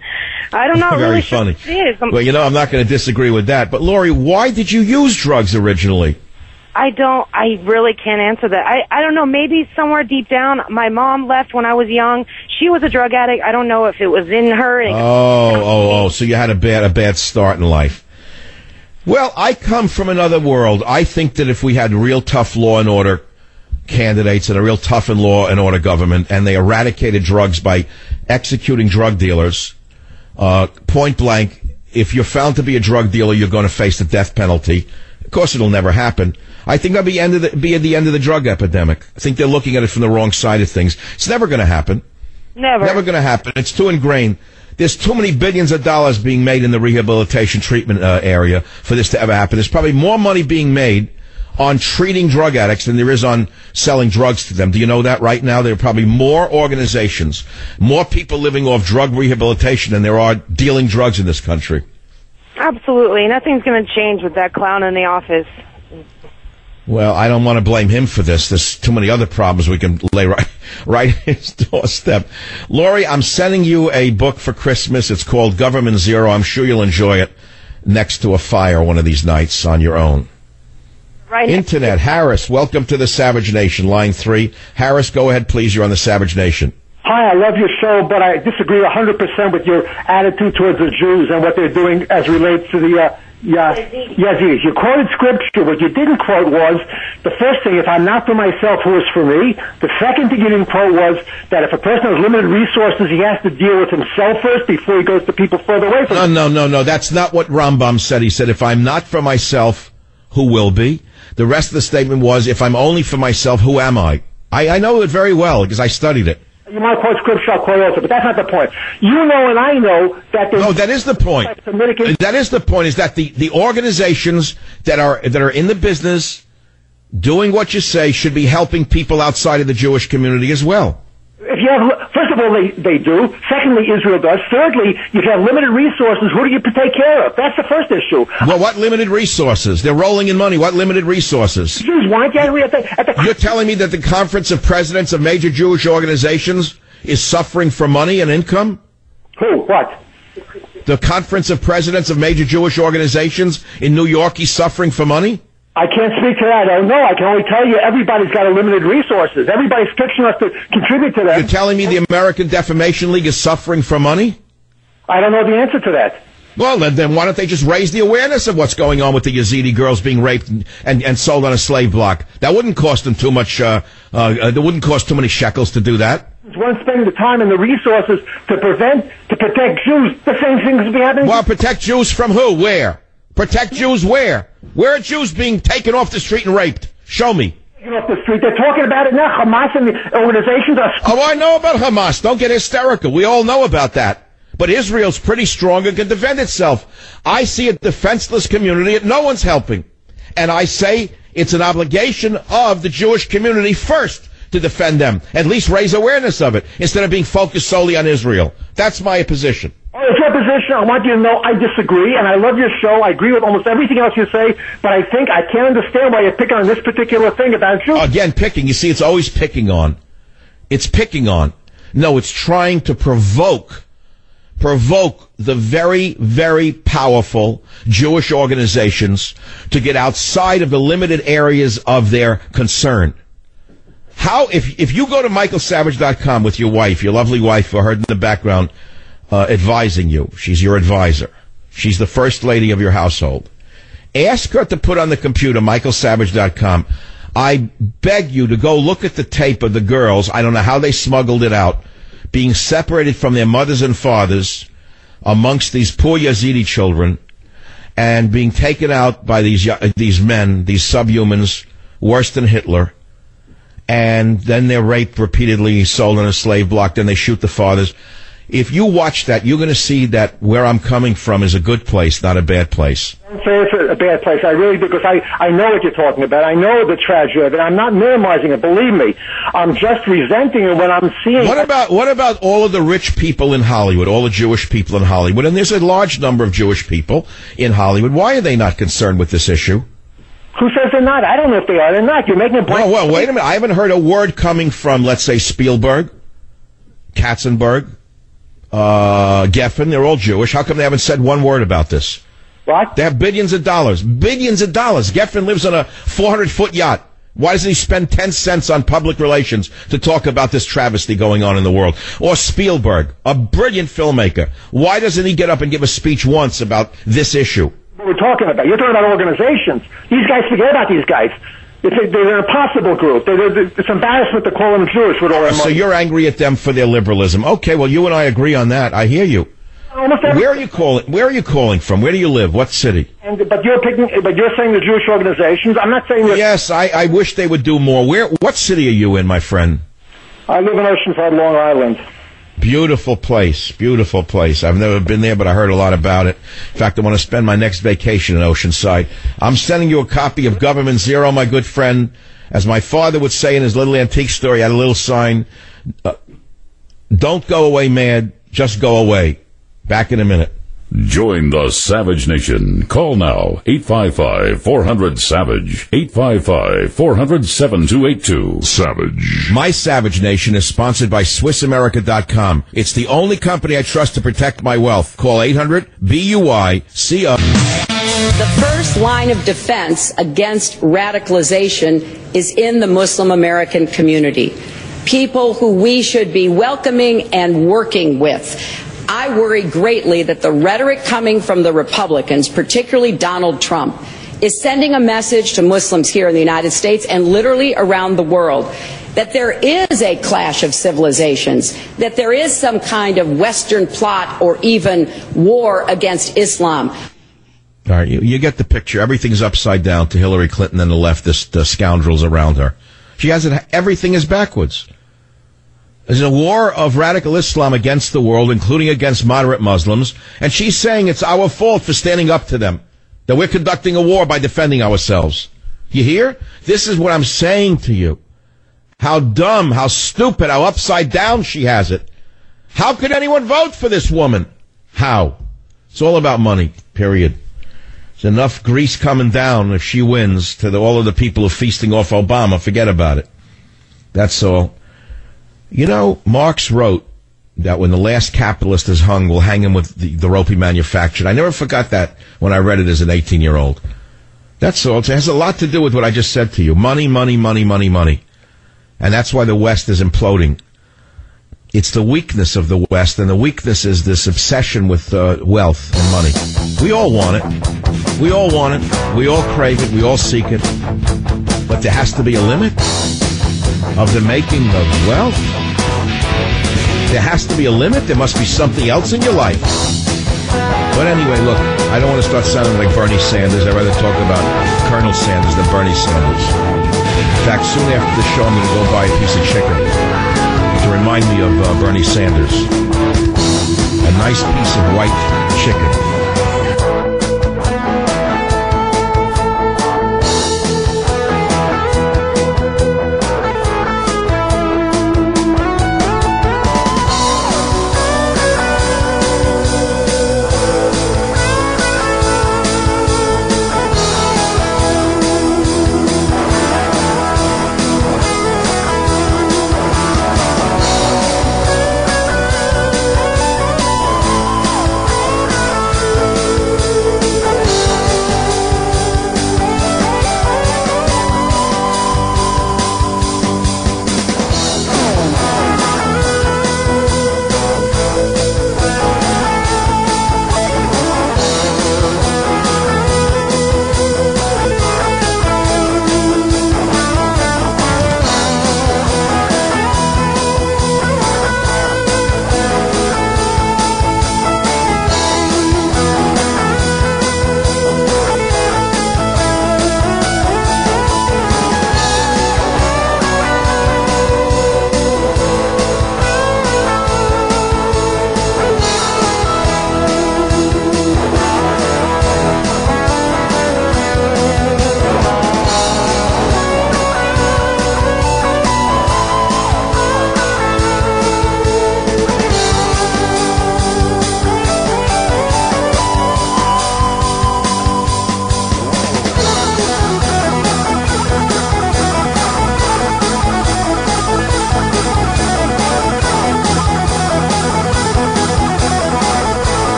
I don't know. Very really funny. Sure what it is. I'm, well, you know, I'm not going to disagree with that. But Lori, why did you use drugs originally? I don't, I really can't answer that. I, I don't know, maybe somewhere deep down, my mom left when I was young. She was a drug addict. I don't know if it was in her. Oh, oh, oh, so you had a bad, a bad start in life. Well, I come from another world. I think that if we had real tough law and order candidates and a real tough and law and order government, and they eradicated drugs by executing drug dealers, uh, point blank, if you're found to be a drug dealer, you're going to face the death penalty. Of course, it'll never happen. I think that'll be, end of the, be at the end of the drug epidemic. I think they're looking at it from the wrong side of things. It's never going to happen. Never. Never going to happen. It's too ingrained. There's too many billions of dollars being made in the rehabilitation treatment uh, area for this to ever happen. There's probably more money being made on treating drug addicts than there is on selling drugs to them. Do you know that right now? There are probably more organizations, more people living off drug rehabilitation than there are dealing drugs in this country. Absolutely. Nothing's going to change with that clown in the office. Well, I don't want to blame him for this. There's too many other problems we can lay right, right in his doorstep. Lori, I'm sending you a book for Christmas. It's called Government Zero. I'm sure you'll enjoy it next to a fire one of these nights on your own. Right. Internet. Harris, welcome to the Savage Nation. Line three. Harris, go ahead, please. You're on the Savage Nation. Hi, I love your show, but I disagree one hundred percent with your attitude towards the Jews and what they're doing as relates to the uh, yeah, Yazidis. You quoted scripture. What you didn't quote was the first thing, if I'm not for myself, who is for me? The second thing you didn't quote was that if a person has limited resources, he has to deal with himself first before he goes to people further away from him. No, no, no, no. That's not what Rambam said. He said, if I'm not for myself, who will be? The rest of the statement was, if I'm only for myself, who am I? I, I know it very well because I studied it. You might quote scripture, I'll quote also, but that's not the point. You know and I know that... No, that is the point. That is the point, is that the, the organizations that are that are in the business doing what you say should be helping people outside of the Jewish community as well. If you have, first of all, they, they do. Secondly, Israel does. Thirdly, if you have limited resources, who do you take care of? That's the first issue. Well, what limited resources? They're rolling in money. What limited resources? Jews, why can't we at the, at the... You're telling me that the Conference of Presidents of major Jewish organizations is suffering for money and income? Who? What? The Conference of Presidents of major Jewish organizations in New York is suffering for money? I can't speak to that. I don't know. I can only tell you everybody's got a limited resources. Everybody's fixing us to contribute to that. You're telling me the American Defamation League is suffering for money? I don't know the answer to that. Well, then, then why don't they just raise the awareness of what's going on with the Yazidi girls being raped and, and, and sold on a slave block? That wouldn't cost them too much, uh, uh, that wouldn't cost too many shekels to do that. One spending the time and the resources to prevent, to protect Jews, the same things be happening. Well, protect Jews from who? Where? Protect Jews where? Where are Jews being taken off the street and raped? Show me. Taken off the street. They're talking about it now. Hamas and the organizations are... Oh, I know about Hamas. Don't get hysterical. We all know about that. But Israel's pretty strong and can defend itself. I see a defenseless community and no one's helping. And I say it's an obligation of the Jewish community first to defend them. At least raise awareness of it instead of being focused solely on Israel. That's my position. Oh, it's your position. I want you to know I disagree, and I love your show. I agree with almost everything else you say, but I think I can't understand why you're picking on this particular thing about Jews. Again, picking. You see, it's always picking on. It's picking on. No, it's trying to provoke, provoke the very, very powerful Jewish organizations to get outside of the limited areas of their concern. How, if if you go to michael savage dot com with your wife, your lovely wife, who I heard in the background, uh, advising you, she's your advisor. She's the first lady of your household. Ask her to put on the computer michael savage dot com. I beg you to go look at the tape of the girls. I don't know how they smuggled it out, being separated from their mothers and fathers amongst these poor Yazidi children and being taken out by these these men, these subhumans, worse than Hitler. And then they're raped repeatedly, sold on a slave block, then they shoot the fathers. If you watch that, you're going to see that where I'm coming from is a good place, not a bad place. I don't say it's a bad place. I really do, because I, I know what you're talking about. I know the tragedy of it. I'm not minimizing it, believe me. I'm just resenting it when I'm seeing What about what about all of the rich people in Hollywood, all the Jewish people in Hollywood? And there's a large number of Jewish people in Hollywood. Why are they not concerned with this issue? Who says they're not? I don't know if they are. They're not. You're making a blank. Well, well, wait a minute. I haven't heard a word coming from, let's say, Spielberg, Katzenberg, uh, Geffen. They're all Jewish. How come they haven't said one word about this? What? They have billions of dollars. Billions of dollars. Geffen lives on a four hundred foot yacht. Why doesn't he spend ten cents on public relations to talk about this travesty going on in the world? Or Spielberg, a brilliant filmmaker. Why doesn't he get up and give a speech once about this issue? What we're talking about. You're talking about organizations. These guys, forget about these guys. It's a, they're an impossible group. They're, they're, it's embarrassment to call them Jewish with all their money. So you're angry at them for their liberalism. Okay, well, you and I agree on that. I hear you. Where are you calling? Where are you calling from? Where do you live? What city? And, but you're picking. But you're saying the Jewish organizations. I'm not saying that. Yes, I, I wish they would do more. Where? What city are you in, my friend? I live in Oceanside, Long Island. Beautiful place. Beautiful place. I've never been there, but I heard a lot about it. In fact, I want to spend my next vacation in Oceanside. I'm sending you a copy of Government Zero, my good friend. As my father would say in his little antique store, he had a little sign, uh, don't go away mad, just go away. Back in a minute. Join the Savage Nation. Call now, eight five five, four hundred, SAVAGE, eight five five, four hundred, seven two eight two. Savage. My Savage Nation is sponsored by Swiss America dot com. It's the only company I trust to protect my wealth. Call eight hundred B U I C O. The first line of defense against radicalization is in the Muslim American community. People who we should be welcoming and working with. I worry greatly that the rhetoric coming from the Republicans, particularly Donald Trump, is sending a message to Muslims here in the United States and literally around the world that there is a clash of civilizations, that there is some kind of Western plot or even war against Islam. All right, you, you get the picture. Everything's upside down to Hillary Clinton and the leftist uh, scoundrels around her. She has it. Everything is backwards. There's a war of radical Islam against the world, including against moderate Muslims, and she's saying it's our fault for standing up to them, that we're conducting a war by defending ourselves. You hear? This is what I'm saying to you. How dumb, how stupid, how upside down she has it. How could anyone vote for this woman? How? It's all about money, period. There's enough grease coming down if she wins to the, all of the people who are feasting off Obama. Forget about it. That's all. You know, Marx wrote that when the last capitalist is hung, we'll hang him with the, the rope he manufactured. I never forgot that when I read it as an eighteen-year-old. That's all. It has a lot to do with what I just said to you. Money, money, money, money, money. And that's why the West is imploding. It's the weakness of the West, and the weakness is this obsession with uh, wealth and money. We all want it. We all want it. We all crave it. We all seek it. But there has to be a limit of the making of wealth. There has to be a limit. There must be something else in your life. But anyway, look, I don't want to start sounding like Bernie Sanders. I'd rather talk about Colonel Sanders than Bernie Sanders. In fact, soon after the show, I'm going to go buy a piece of chicken to remind me of uh, Bernie Sanders. A nice piece of white chicken.